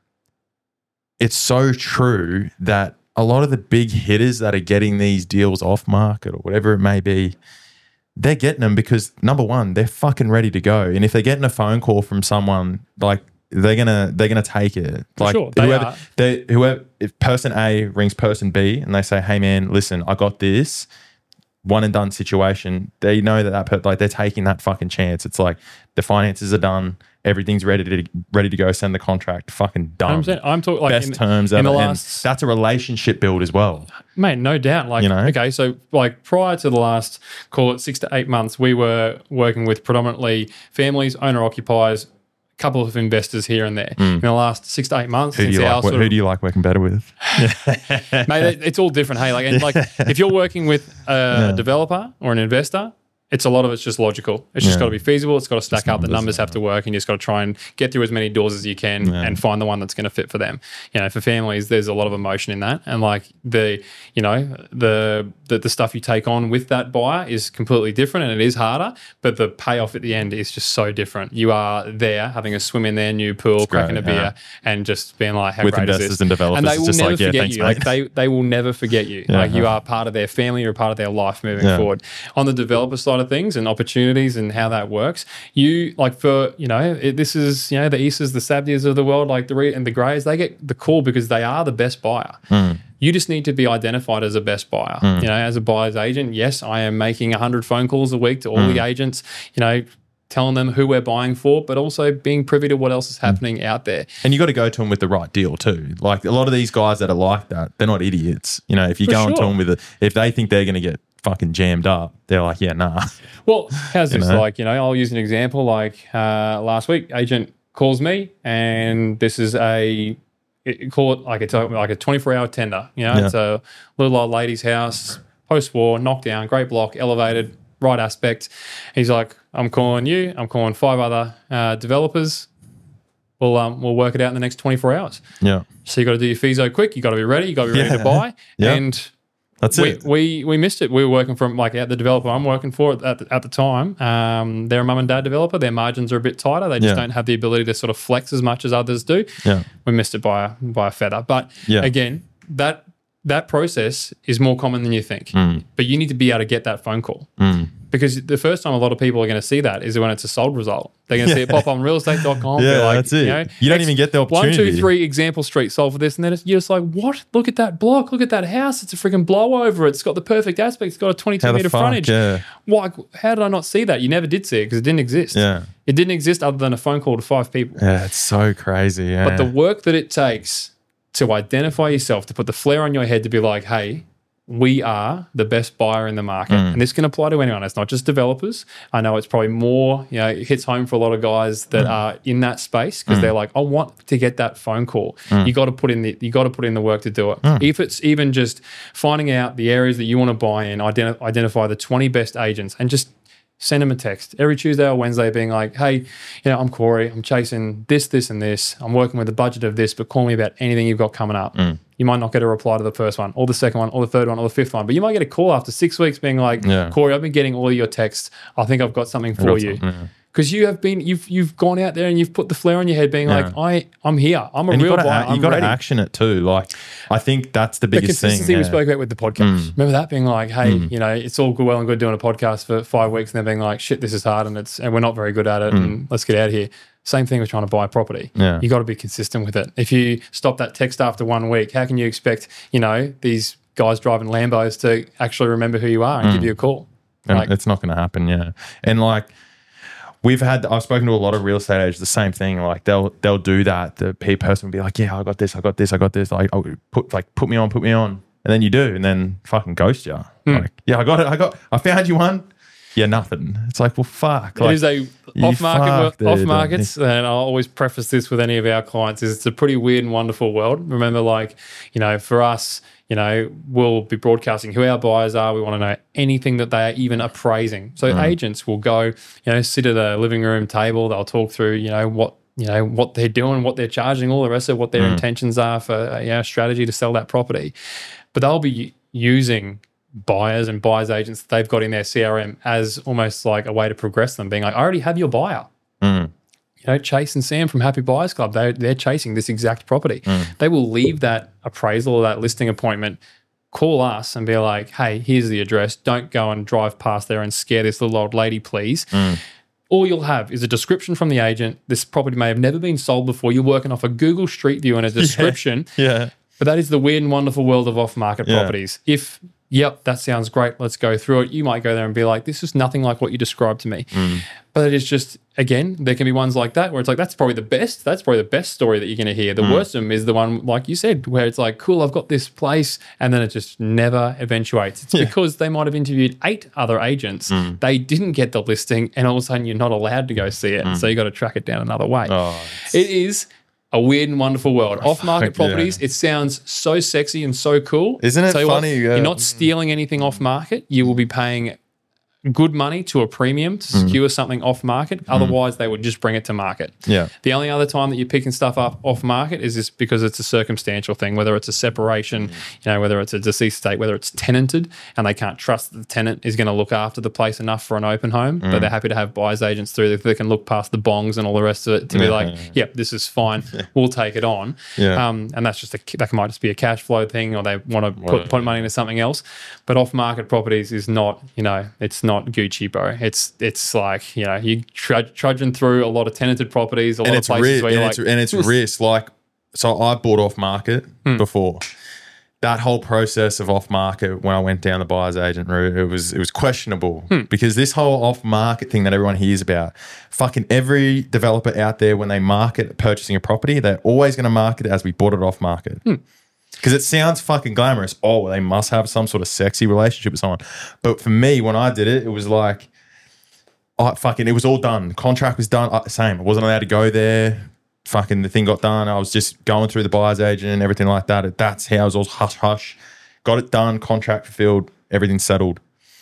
it's so true that a lot of the big hitters that are getting these deals off market or whatever it may be, they're getting them because, number one, they're fucking ready to go. And if they're getting a phone call from someone, like, they're gonna they're gonna take it. For Like sure, they whoever are. they whoever if person A rings person B and they say, "Hey man, listen, I got this." One and done situation. They know that that per- like they're taking that fucking chance. It's like the finances are done, everything's ready to ready to go. Send the contract. Fucking done. one hundred percent. I'm talking like Best in, terms in ever. the And last that's a relationship build as well. Mate, no doubt. Like, You know? okay, so like prior to the last, call it six to eight months, we were working with predominantly families, owner occupiers, a couple of investors here and there. In the last six to eight months, Mm. Who do since you our like? sort Who of- do you like working better with? mate, it- it's all different. Hey, like, and like if you're working with a developer or an investor, it's a lot of it's just logical. It's just Yeah. got to be feasible. It's got to stack up. The numbers, numbers have to work, and you just got to try and get through as many doors as you can Yeah. and find the one that's going to fit for them. You know, for families, there's a lot of emotion in that, and like the, you know, the the, the stuff you take on with that buyer is completely different, and it is harder. But the payoff at the end is just so different. You are there having a swim in their new pool, cracking great, a beer, yeah. and just being like, "How With great is investors this?" and developers, and they it's will just never like, yeah, forget thanks, you. mate. Like they they will never forget you. Yeah. Like you are part of their family, you're part of their life moving Yeah. forward. On the developer side of things and opportunities and how that works, you like for you know it, this is you know the Easters, the Sabdias of the world, like the Re- and the Greys, they get the call because they are the best buyer. Mm. You just need to be identified as a best buyer. You know, as a buyer's agent, yes, I am making one hundred phone calls a week to all the agents, you know, telling them who we're buying for, but also being privy to what else is happening out there. And you got to go to them with the right deal too. Like a lot of these guys that are like that, they're not idiots. You know, if you For go into sure. them with a, if they think they're going to get fucking jammed up, they're like, yeah, nah. Well, how's this? know? Like, you know, I'll use an example. Like uh, last week, agent calls me, and this is a it, call it like it's a, like a twenty-four hour tender. You know, Yeah. it's a little old lady's house, post war, knocked down, great block, elevated, right aspect. He's like, I'm calling you. I'm calling five other uh, developers. We'll um we'll work it out in the next twenty-four hours. Yeah, So you got to do your FISO quick. You got to be ready. You got to be ready Yeah. to buy. Yeah. And that's we, it. we we missed it. We were working from like at the developer I'm working for at the, at the time. Um, they're a mum and dad developer. Their margins are a bit tighter. They just Yeah. don't have the ability to sort of flex as much as others do. Yeah, We missed it by a, by a feather. But Yeah. again, that that process is more common than you think. But you need to be able to get that phone call. Mm. Because the first time a lot of people are going to see that is when it's a sold result. They're going to see it pop on real estate dot com. Yeah, They're like, that's it. You, know, You don't X- even get the One, opportunity. two, three example street sold for this. And then it's, you're just like, what? Look at that block. Look at that house. It's a freaking blowover. It's got the perfect aspect. It's got a twenty-two How the meter fuck? frontage. Yeah. Why? How did I not see that? You never did see it because it didn't exist. Yeah. It didn't exist other than a phone call to five people. Yeah, it's so crazy. Yeah. But the work that it takes to identify yourself, to put the flare on your head, to be like, hey, we are the best buyer in the market. Mm. And this can apply to anyone. It's not just developers. I know it's probably more, you know, it hits home for a lot of guys that Mm. are in that space because they're like, I want to get that phone call. Mm. You got to put in the you got to put in the work to do it. If it's even just finding out the areas that you want to buy in, identi- identify the twenty best agents and just send them a text every Tuesday or Wednesday being like, hey, you know, I'm Corey. I'm chasing this, this, and this. I'm working with a budget of this, but call me about anything you've got coming up. Mm. You might not get a reply to the first one or the second one or the third one or the fifth one, but you might get a call after six weeks being like, Yeah. Corey, I've been getting all of your texts. I think I've got something for got you. some- yeah. Because you have been, you've you've gone out there and you've put the flare on your head being Yeah. like, I, I'm here. I'm a and you real got buyer. to I'm you got to ready. action it too. Like I think that's the The biggest thing. consistency we yeah. spoke about with the podcast. Mm. Remember that being like, hey, you know, it's all good, well and good doing a podcast for five weeks and then being like, shit, this is hard and it's and we're not very good at it and let's get out of here. Same thing with trying to buy a property. Mm. Yeah. You got to be consistent with it. If you stop that text after one week, how can you expect, you know, these guys driving Lambos to actually remember who you are and give you a call? And Like- it's not going to happen, yeah. And like we've had, I've spoken to a lot of real estate agents. The same thing. Like they'll they'll do that. The P person will be like, "Yeah, I got this, I got this, I got this." Like, oh, put like put me on, put me on. And then you do, and then fucking ghost you. Mm. Like, yeah, I got it. I got. I found you one. Yeah, nothing. It's like, well, fuck. It Like, is a you off-market, fuck, dude. off markets, and I'll always preface this with any of our clients: is it's a pretty weird and wonderful world. Remember, like, you know, for us, you know, we'll be broadcasting who our buyers are. We want to know anything that they are even appraising. So Mm. agents will go, you know, sit at a living room table. They'll talk through, you know, what. You know, what they're doing, what they're charging, all the rest of what their Mm. intentions are for uh, you know, strategy to sell that property. But they'll be using buyers and buyers agents that they've got in their C R M as almost like a way to progress them, being like, I already have your buyer. Mm. You know, Chase and Sam from Happy Buyers Club, they, they're chasing this exact property. Mm. They will leave that appraisal or that listing appointment, call us and be like, hey, here's the address. Don't go and drive past there and scare this little old lady, please. Mm. All you'll have is a description from the agent. This property may have never been sold before. You're working off a Google Street View and a description. Yeah. yeah. But that is the weird and wonderful world of off-market Yeah. properties. If, yep, that sounds great, let's go through it, you might go there and be like, this is nothing like what you described to me. Mm. But it is just, again, there can be ones like that where it's like, that's probably the best. That's probably the best story that you're going to hear. The Mm. worst of them is the one, like you said, where it's like, cool, I've got this place. And then it just never eventuates. It's Yeah. because they might have interviewed eight other agents. Mm. They didn't get the listing. And all of a sudden, you're not allowed to go see it. Mm. So you got to track it down another way. Oh, It is a weird and wonderful world. Off-market fuck, properties, yeah. it sounds so sexy and so cool. Isn't it Tell you what, funny, yeah. you're not stealing anything off-market. You will be paying good money to a premium to secure something off-market. Otherwise, they would just bring it to market. yeah. The only other time that you're picking stuff up off-market is just because it's a circumstantial thing, whether it's a separation, you know, whether it's a deceased state, whether it's tenanted and they can't trust that the tenant is going to look after the place enough for an open home, but they're happy to have buyers agents through that they can look past the bongs and all the rest of it to be Yeah, like, yeah, yeah. yep, this is fine. We'll take it on. Yeah. Um, and that's just a, that might just be a cash flow thing or they want to Well, put, put money into something else. But off-market properties is not, you know, it's not Gucci, bro. It's it's like, you know, you trud- trudging through a lot of tenanted properties, a lot And of it's, places ri- where and, you're it's, like, and it's risk. Like, so I bought off market Hmm. before. That whole process of off market, when I went down the buyer's agent route, it was it was questionable Hmm. because this whole off market thing that everyone hears about, fucking every developer out there, when they market purchasing a property, they're always going to market it as we bought it off market. Hmm. Because it sounds fucking glamorous. Oh, well, they must have some sort of sexy relationship with someone. But for me, when I did it, it was like, oh, fucking, it was all done. Contract was done. Uh, same. I wasn't allowed to go there. Fucking the thing got done. I was just going through the buyer's agent and everything like that. That's how it was all hush hush. Got it done. Contract fulfilled. Everything settled.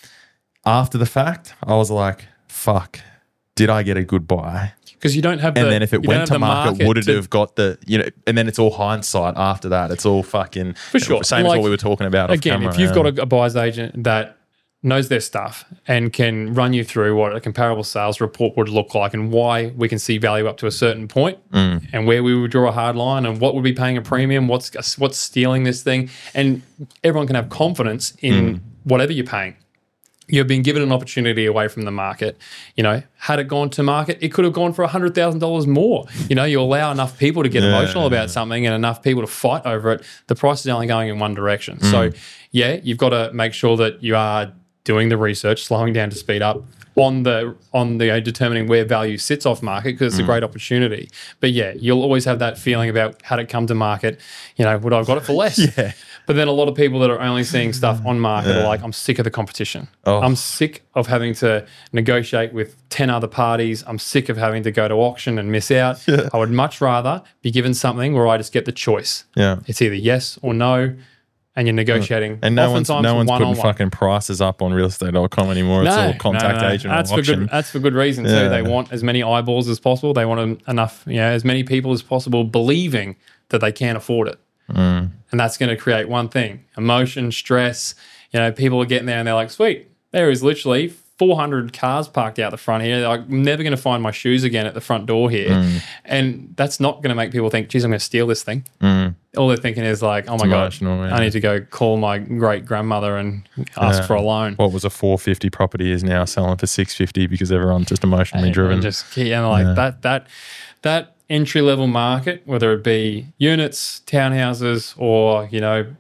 After the fact, I was like, fuck, did I get a good buy? because you don't have the, And then if it you don't went have to the market, would it to- have got the, you know, and then it's all hindsight after that. It's all fucking, For sure. same Like, as what we were talking about off again, camera, if you've yeah. got a, a buyer's agent that knows their stuff and can run you through what a comparable sales report would look like and why we can see value up to a certain point Mm. and where we would draw a hard line and what would be paying a premium, what's what's stealing this thing, and everyone can have confidence in Mm. whatever you're paying. You've been given an opportunity away from the market. You know, had it gone to market, it could have gone for one hundred thousand dollars more. You know, you allow enough people to get Yeah. emotional about something and enough people to fight over it, the price is only going in one direction. So, yeah, you've got to make sure that you are doing the research, slowing down to speed up on the on the uh, determining where value sits off market because it's a great opportunity. But, yeah, you'll always have that feeling about had it come to market, you know, would I have got it for less? Yeah. But then a lot of people that are only seeing stuff on market are like, I'm sick of the competition. Oh. I'm sick of having to negotiate with ten other parties. I'm sick of having to go to auction and miss out. Yeah. I would much rather be given something where I just get the choice. Yeah. It's either yes or no, and you're negotiating. And no one's, oftentimes no one's putting one-on-one. fucking prices up on real estate dot com anymore. It's No, all contact no, no. agent That's or for auction. good. That's for good reason Yeah. too. They want as many eyeballs as possible. They want em- enough, you know, as many people as possible believing that they can't afford it. Mm. And that's going to create one thing: emotion, stress. You know, people are getting there and they're like, "Sweet, there is literally four hundred cars parked out the front here. I'm never going to find my shoes again at the front door here." Mm. And that's not going to make people think, "Geez, I'm going to steal this thing." Mm. All they're thinking is like, "Oh my god, emotional, yeah. I need to go call my great grandmother and ask Yeah. for a loan." What was a four fifty property is now selling for six fifty because everyone's just emotionally And- driven. and just keep, and like Yeah. that that that entry level market, whether it be units, townhouses, or you know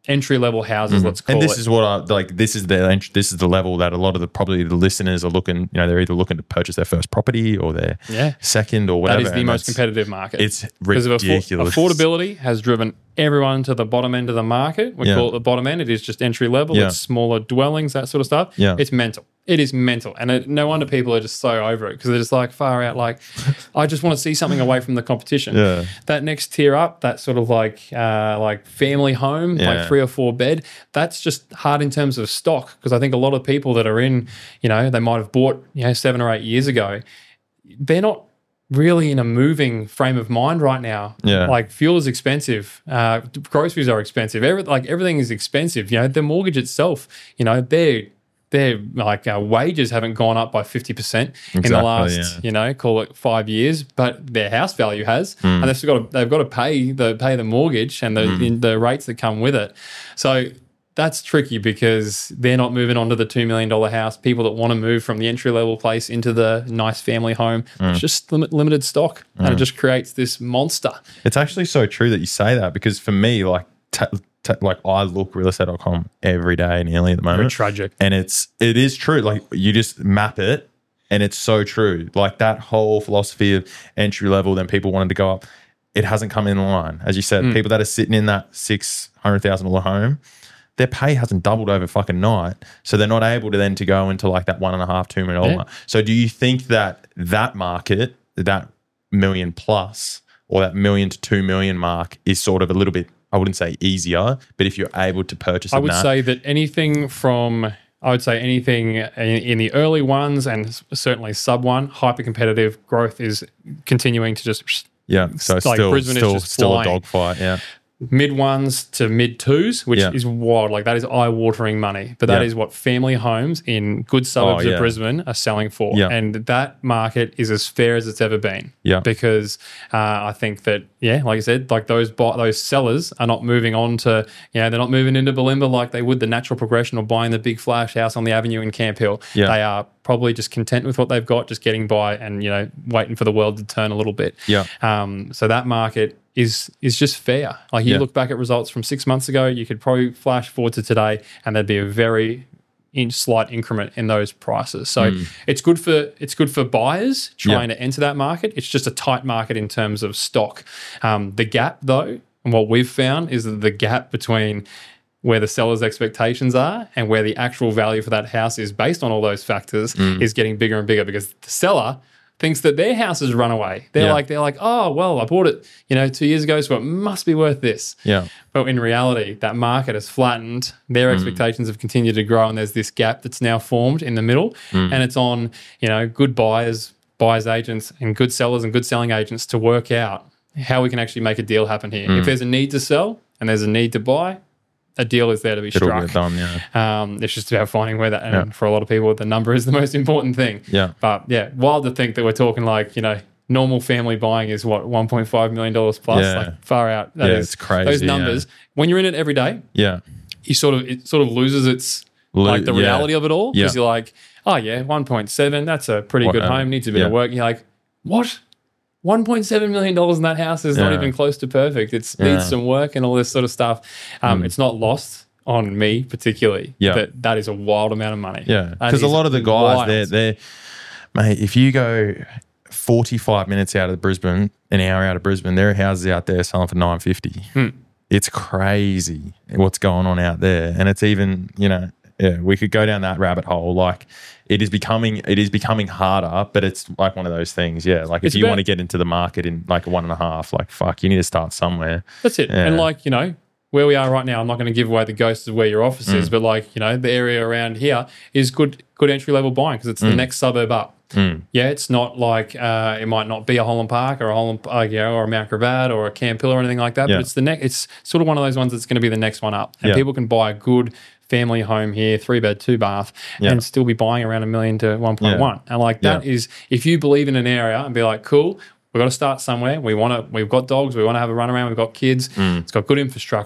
entry level houses, let's call and this it. is what I like. This is the ent- this is the level that a lot of the probably the listeners are looking. You know, they're either looking to purchase their first property or their Yeah. second or whatever. That is the and most that's- competitive market. It's Because of affo- ridiculous. affordability has driven everyone to the bottom end of the market. We Yeah. call it the bottom end. It is just entry level. Yeah. It's smaller dwellings, that sort of stuff. Yeah. It's mental. It is mental. And it, no wonder people are just so over it because they're just like far out like, I just want to see something away from the competition. Yeah. That next tier up, that sort of like uh, like family home, Yeah. like three or four bed, that's just hard in terms of stock because I think a lot of people that are in, you know, they might have bought, you know, seven or eight years ago, they're not really in a moving frame of mind right now. Yeah. Like fuel is expensive, uh, groceries are expensive, every, like everything is expensive. You know, the mortgage itself, you know, they're their like uh, wages haven't gone up by fifty percent in the Exactly, last, yeah. you know, call it five years, but their house value has, Hmm. and they've still got to, they've got to pay the pay the mortgage and the Hmm. in the rates that come with it. So that's tricky because they're not moving on to the two million dollars house. People that want to move from the entry level place into the nice family home, Hmm. it's just lim- limited stock, and it just creates this monster. It's actually so true that you say that because for me, like, t- t- like I look real estate dot com every day nearly at the Very moment, tragic. and it's it is true. Like you just map it, and it's so true. Like that whole philosophy of entry level, then people wanted to go up. It hasn't come in line, as you said. Hmm. People that are sitting in that six hundred thousand dollar home, their pay hasn't doubled over fucking night, so they're not able to then to go into like that one and a half, two million dollar. Yeah. mark. So do you think that that market, that million plus, or that million to two million mark, is sort of a little bit, I wouldn't say easier, but if you're able to purchase, I in would that, say that anything from, I would say anything in, in the early ones and s- certainly sub one, hyper competitive growth is continuing to just yeah, so it's like still Brisbane is still just still a flying. dogfight. Yeah, mid ones to mid twos, which Yeah. is wild. Like that is eye watering money, but that Yeah. is what family homes in good suburbs Oh, yeah. of Brisbane are selling for. Yeah. And that market is as fair as it's ever been. Yeah. Because uh, I think that, yeah, like I said, like those buy- those sellers are not moving on to, you know, they're not moving into Balimba like they would the natural progression of buying the big flash house on the avenue in Camp Hill. Yeah. They are probably just content with what they've got, just getting by and, you know, waiting for the world to turn a little bit. Yeah. Um, so that market is is just fair. Like you Yeah. look back at results from six months ago, you could probably flash forward to today, and there'd be a very in slight increment in those prices. So Hmm. it's good for it's good for buyers trying to enter that market. It's just a tight market in terms of stock. Um, the gap, though, and what we've found is that the gap between where the seller's expectations are and where the actual value for that house is based on all those factors Hmm. is getting bigger and bigger because the seller thinks that their house has run away. They're Yeah. like, they're like, oh, well, I bought it, you know, two years ago, so it must be worth this. Yeah. But in reality, that market has flattened. Their expectations have continued to grow, and there's this gap that's now formed in the middle. And it's on, you know, good buyers, buyers agents, and good sellers and good selling agents to work out how we can actually make a deal happen here. If there's a need to sell and there's a need to buy, a deal is there to be It'll struck. get done. Yeah. Um, it's just about finding where that, and Yeah. for a lot of people, the number is the most important thing. Yeah. But yeah, wild to think that we're talking like, you know, normal family buying is what, one point five million dollars plus, Yeah. like far out. That Yeah, is- it's crazy, Those yeah. numbers, when you're in it every day, Yeah. you sort of, it sort of loses its, Lo- like the yeah. reality of it all. Because Yeah. you're like, oh yeah, one point seven, that's a pretty good Whatever. home, needs a bit Yeah. of work. You're like, what? one point seven million dollars in that house is not Yeah. even close to perfect. It Yeah. needs some work and all this sort of stuff. Um, It's not lost on me particularly. Yeah. That that is a wild amount of money. Yeah, That because a is lot of the guys, wild. they're, they're, mate, if you go forty-five minutes out of Brisbane, an hour out of Brisbane, there are houses out there selling for nine fifty. Hmm. It's crazy what's going on out there. And it's even, you know, yeah, we could go down that rabbit hole. Like it is becoming, it is becoming harder, but it's like one of those things. Yeah. Like if It's you about- want to get into the market in like one and a half, like fuck, you need to start somewhere. That's it. Yeah. And like, you know, where we are right now, I'm not going to give away the ghosts of where your office Mm. is, but like, you know, the area around here is good good entry level buying because it's the next suburb up. Mm. Yeah, it's not like uh, it might not be a Holland Park or a Holland, uh, you know, or a Mount Gravatt or a Camp Hill or anything like that, Yeah. but it's the next. It's sort of one of those ones that's going to be the next one up, and Yeah. people can buy a good family home here, three bed, two bath, Yeah. and still be buying around a million to one point one. And like that Yeah. is, if you believe in an area and be like, cool, we've got to start somewhere. We want to. We've got dogs. We want to have a run around. We've got kids. Mm. It's got good infrastructure.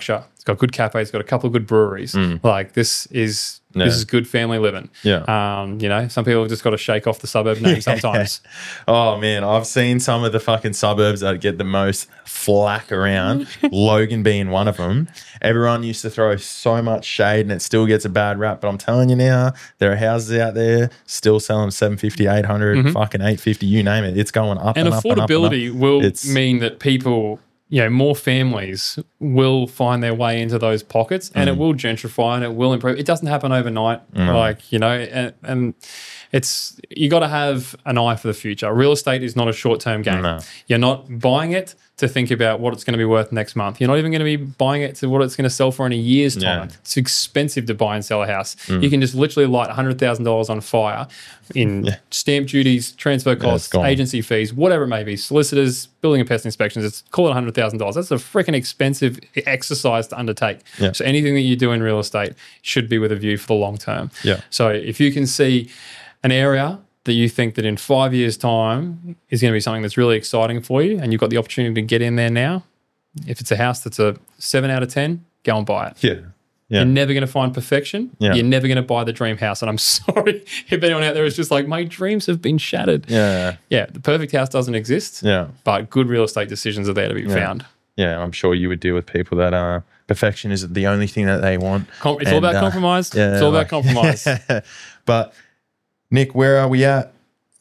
It's got good cafes. It's got a couple of good breweries. Mm. Like this is Yeah. this is good family living. Yeah. Um, you know, some people have just got to shake off the suburb name sometimes. Oh man, I've seen some of the fucking suburbs that get the most flack around. Logan being one of them. Everyone used to throw so much shade, and it still gets a bad rap. But I'm telling you now, there are houses out there still selling seven fifty, eight hundred, mm-hmm. fucking eight fifty. You name it, it's going up and, and up and up. And affordability up. will It's, mean that people, you know, more families will find their way into those pockets, and Mm. it will gentrify and it will improve. It doesn't happen overnight, No. like you know, and, and it's you got to have an eye for the future. Real estate is not a short term game. No. You're not buying it to think about what it's going to be worth next month. You're not even going to be buying it to what it's going to sell for in a year's time. Yeah. It's expensive to buy and sell a house. Mm. You can just literally light one hundred thousand dollars on fire in Yeah. stamp duties, transfer costs, gone. agency fees, whatever it may be, solicitors, building and pest inspections. It's call it one hundred thousand dollars. That's a freaking expensive exercise to undertake. Yeah. So anything that you do in real estate should be with a view for the long term. Yeah. So if you can see an area that you think that in five years' time is going to be something that's really exciting for you, and you've got the opportunity to get in there now, if it's a house that's a seven out of ten, go and buy it. Yeah. Yeah. You're never going to find perfection. Yeah. You're never going to buy the dream house. And I'm sorry if anyone out there is just like, my dreams have been shattered. Yeah. Yeah, the perfect house doesn't exist, Yeah. but good real estate decisions are there to be Yeah. found. Yeah. I'm sure you would deal with people that uh, perfection is the only thing that they want. Com- it's And, all about uh, compromise. yeah, it's all like- about compromise. But Nick, where are we at?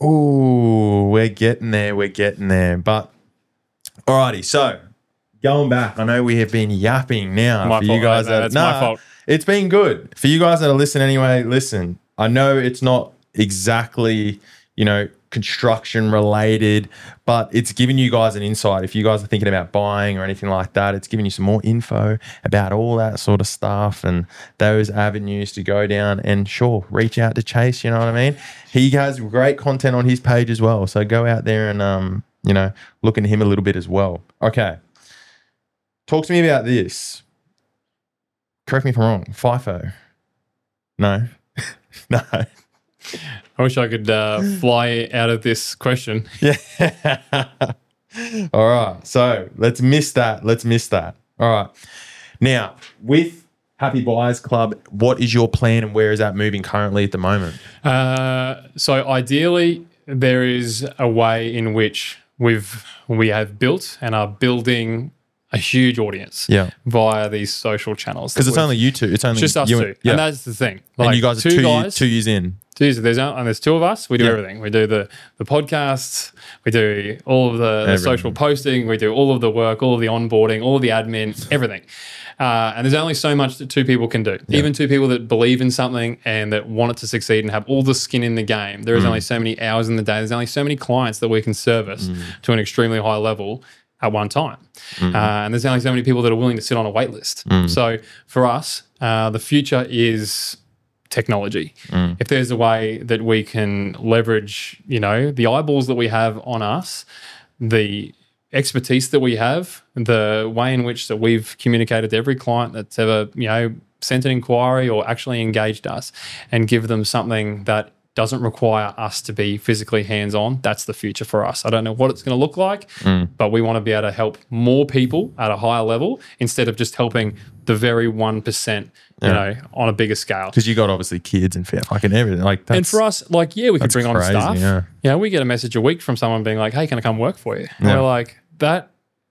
Oh, we're getting there. We're getting there. But alrighty, so going back, I know we have been yapping now My for fault, you guys. mate, that, that's my nah, fault. It's been good for you guys that are listening anyway. Listen, I know it's not exactly, you know, construction related, but it's giving you guys an insight. If you guys are thinking about buying or anything like that, it's giving you some more info about all that sort of stuff and those avenues to go down. And sure, reach out to Chase, you know what I mean? He has great content on his page as well. So go out there and, um, you know, look into him a little bit as well. Okay. Talk to me about this. Correct me if I'm wrong. FIFO. No. No. I wish I could uh, fly out of this question. Yeah. All right. So let's miss that. Let's miss that. All right. Now, with Happy Buyers Club, what is your plan and where is that moving currently at the moment? Uh, so ideally, there is a way in which we've we have built and are building a huge audience Yeah. via these social channels. Because it's only you two. It's only just us you two. and, yeah. And that's the thing. and Like, you guys are two two, guys, years, two years in. Two years, there's, and there's two of us. We do Yeah. everything. We do the the podcasts. We do all of the, the Everything. social posting. We do all of the work, all of the onboarding, all of the admin, everything. Uh, and there's only so much that two people can do. Yeah. Even two people that believe in something and that want it to succeed and have all the skin in the game. There is Mm. only so many hours in the day. There's only so many clients that we can service Mm. to an extremely high level at one time. Mm-hmm. Uh, and there's only so many people that are willing to sit on a wait list. Mm. So for us, uh, the future is technology. Mm. If there's a way that we can leverage, you know, the eyeballs that we have on us, the expertise that we have, the way in which that we've communicated to every client that's ever, you know, sent an inquiry or actually engaged us, and give them something that doesn't require us to be physically hands-on, that's the future for us. I don't know what it's going to look like, Mm. but we want to be able to help more people at a higher level instead of just helping the very one percent, you Yeah. know, on a bigger scale. Because you got obviously kids and fa- fucking everything. Like that's, And for us, like, yeah, we could that's bring on crazy, staff. yeah. You know, we get a message a week from someone being like, hey, can I come work for you? And Yeah. we're like, that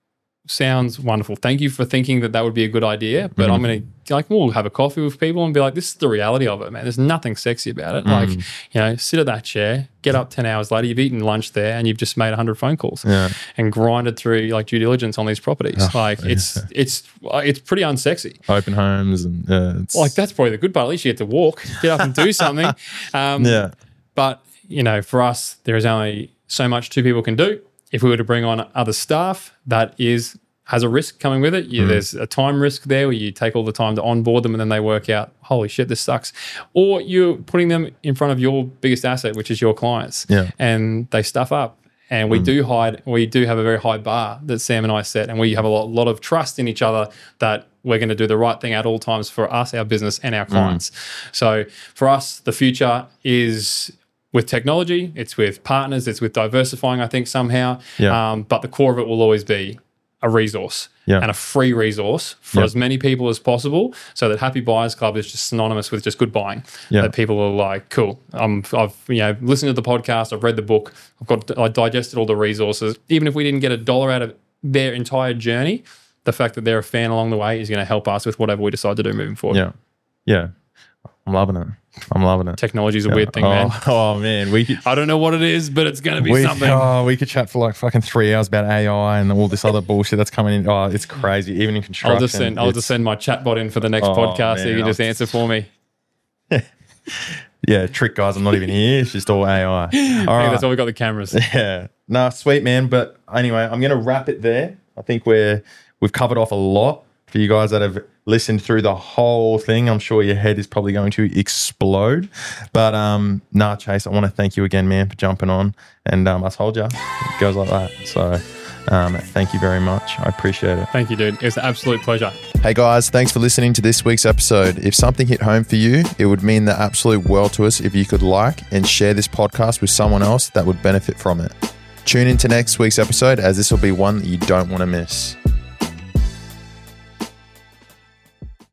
sounds wonderful. Thank you for thinking that that would be a good idea. But Mhm. I'm going to, like, we'll have a coffee with people and be like, this is the reality of it, man. There's nothing sexy about it. Mm. Like, you know, sit at that chair, get up ten hours later, you've eaten lunch there and you've just made one hundred phone calls Yeah. and grinded through like due diligence on these properties. Oh, like, it's, it's, it's pretty unsexy. Open homes and yeah, it's, Like, that's probably the good part. At least you get to walk, get up and do something. Um, yeah. But, you know, for us, there is only so much two people can do. If we were to bring on other staff, that is has a risk coming with it. You, Mm. There's a time risk there where you take all the time to onboard them and then they work out, holy shit, this sucks. Or you're putting them in front of your biggest asset, which is your clients. Yeah. And they stuff up. And we Mm. do hide, we do have a very high bar that Sam and I set, and we have a lot, lot of trust in each other that we're going to do the right thing at all times for us, our business, and our Mm. clients. So for us, the future is with technology, it's with partners, it's with diversifying, I think, somehow. Yeah. Um, but the core of it will always be a resource Yeah. and a free resource for Yeah. as many people as possible, so that Happy Buyers Club is just synonymous with just good buying. Yeah. That people are like, cool, I'm, I've you know listened to the podcast, I've read the book, I've got I digested all the resources. Even if we didn't get a dollar out of their entire journey, the fact that they're a fan along the way is going to help us with whatever we decide to do moving forward. Yeah. Yeah. I'm loving it. I'm loving it. Technology is a Yeah. weird thing, oh, man. Oh, man. We could, I don't know what it is, but it's going to be we, something. oh, we could chat for like fucking three hours about A I and all this other bullshit that's coming in. Oh, it's crazy. Even in construction. I'll just send I'll it's- just send my chatbot in for the next Oh, podcast so man, you can I'll- just answer for me. Yeah, trick, guys. I'm not even here. It's just all A I. All I think right. that's why we got the cameras. Yeah. Nah, sweet, man. But anyway, I'm going to wrap it there. I think we're, we've covered off a lot for you guys that have listened through the whole thing. I'm sure your head is probably going to explode. But um, nah, Chase, I want to thank you again, man, for jumping on. And um, I told you, it goes like that. So um, thank you very much. I appreciate it. Thank you, dude. It was an absolute pleasure. Hey guys, thanks for listening to this week's episode. If something hit home for you, it would mean the absolute world to us if you could like and share this podcast with someone else that would benefit from it. Tune in to next week's episode, as this will be one that you don't want to miss.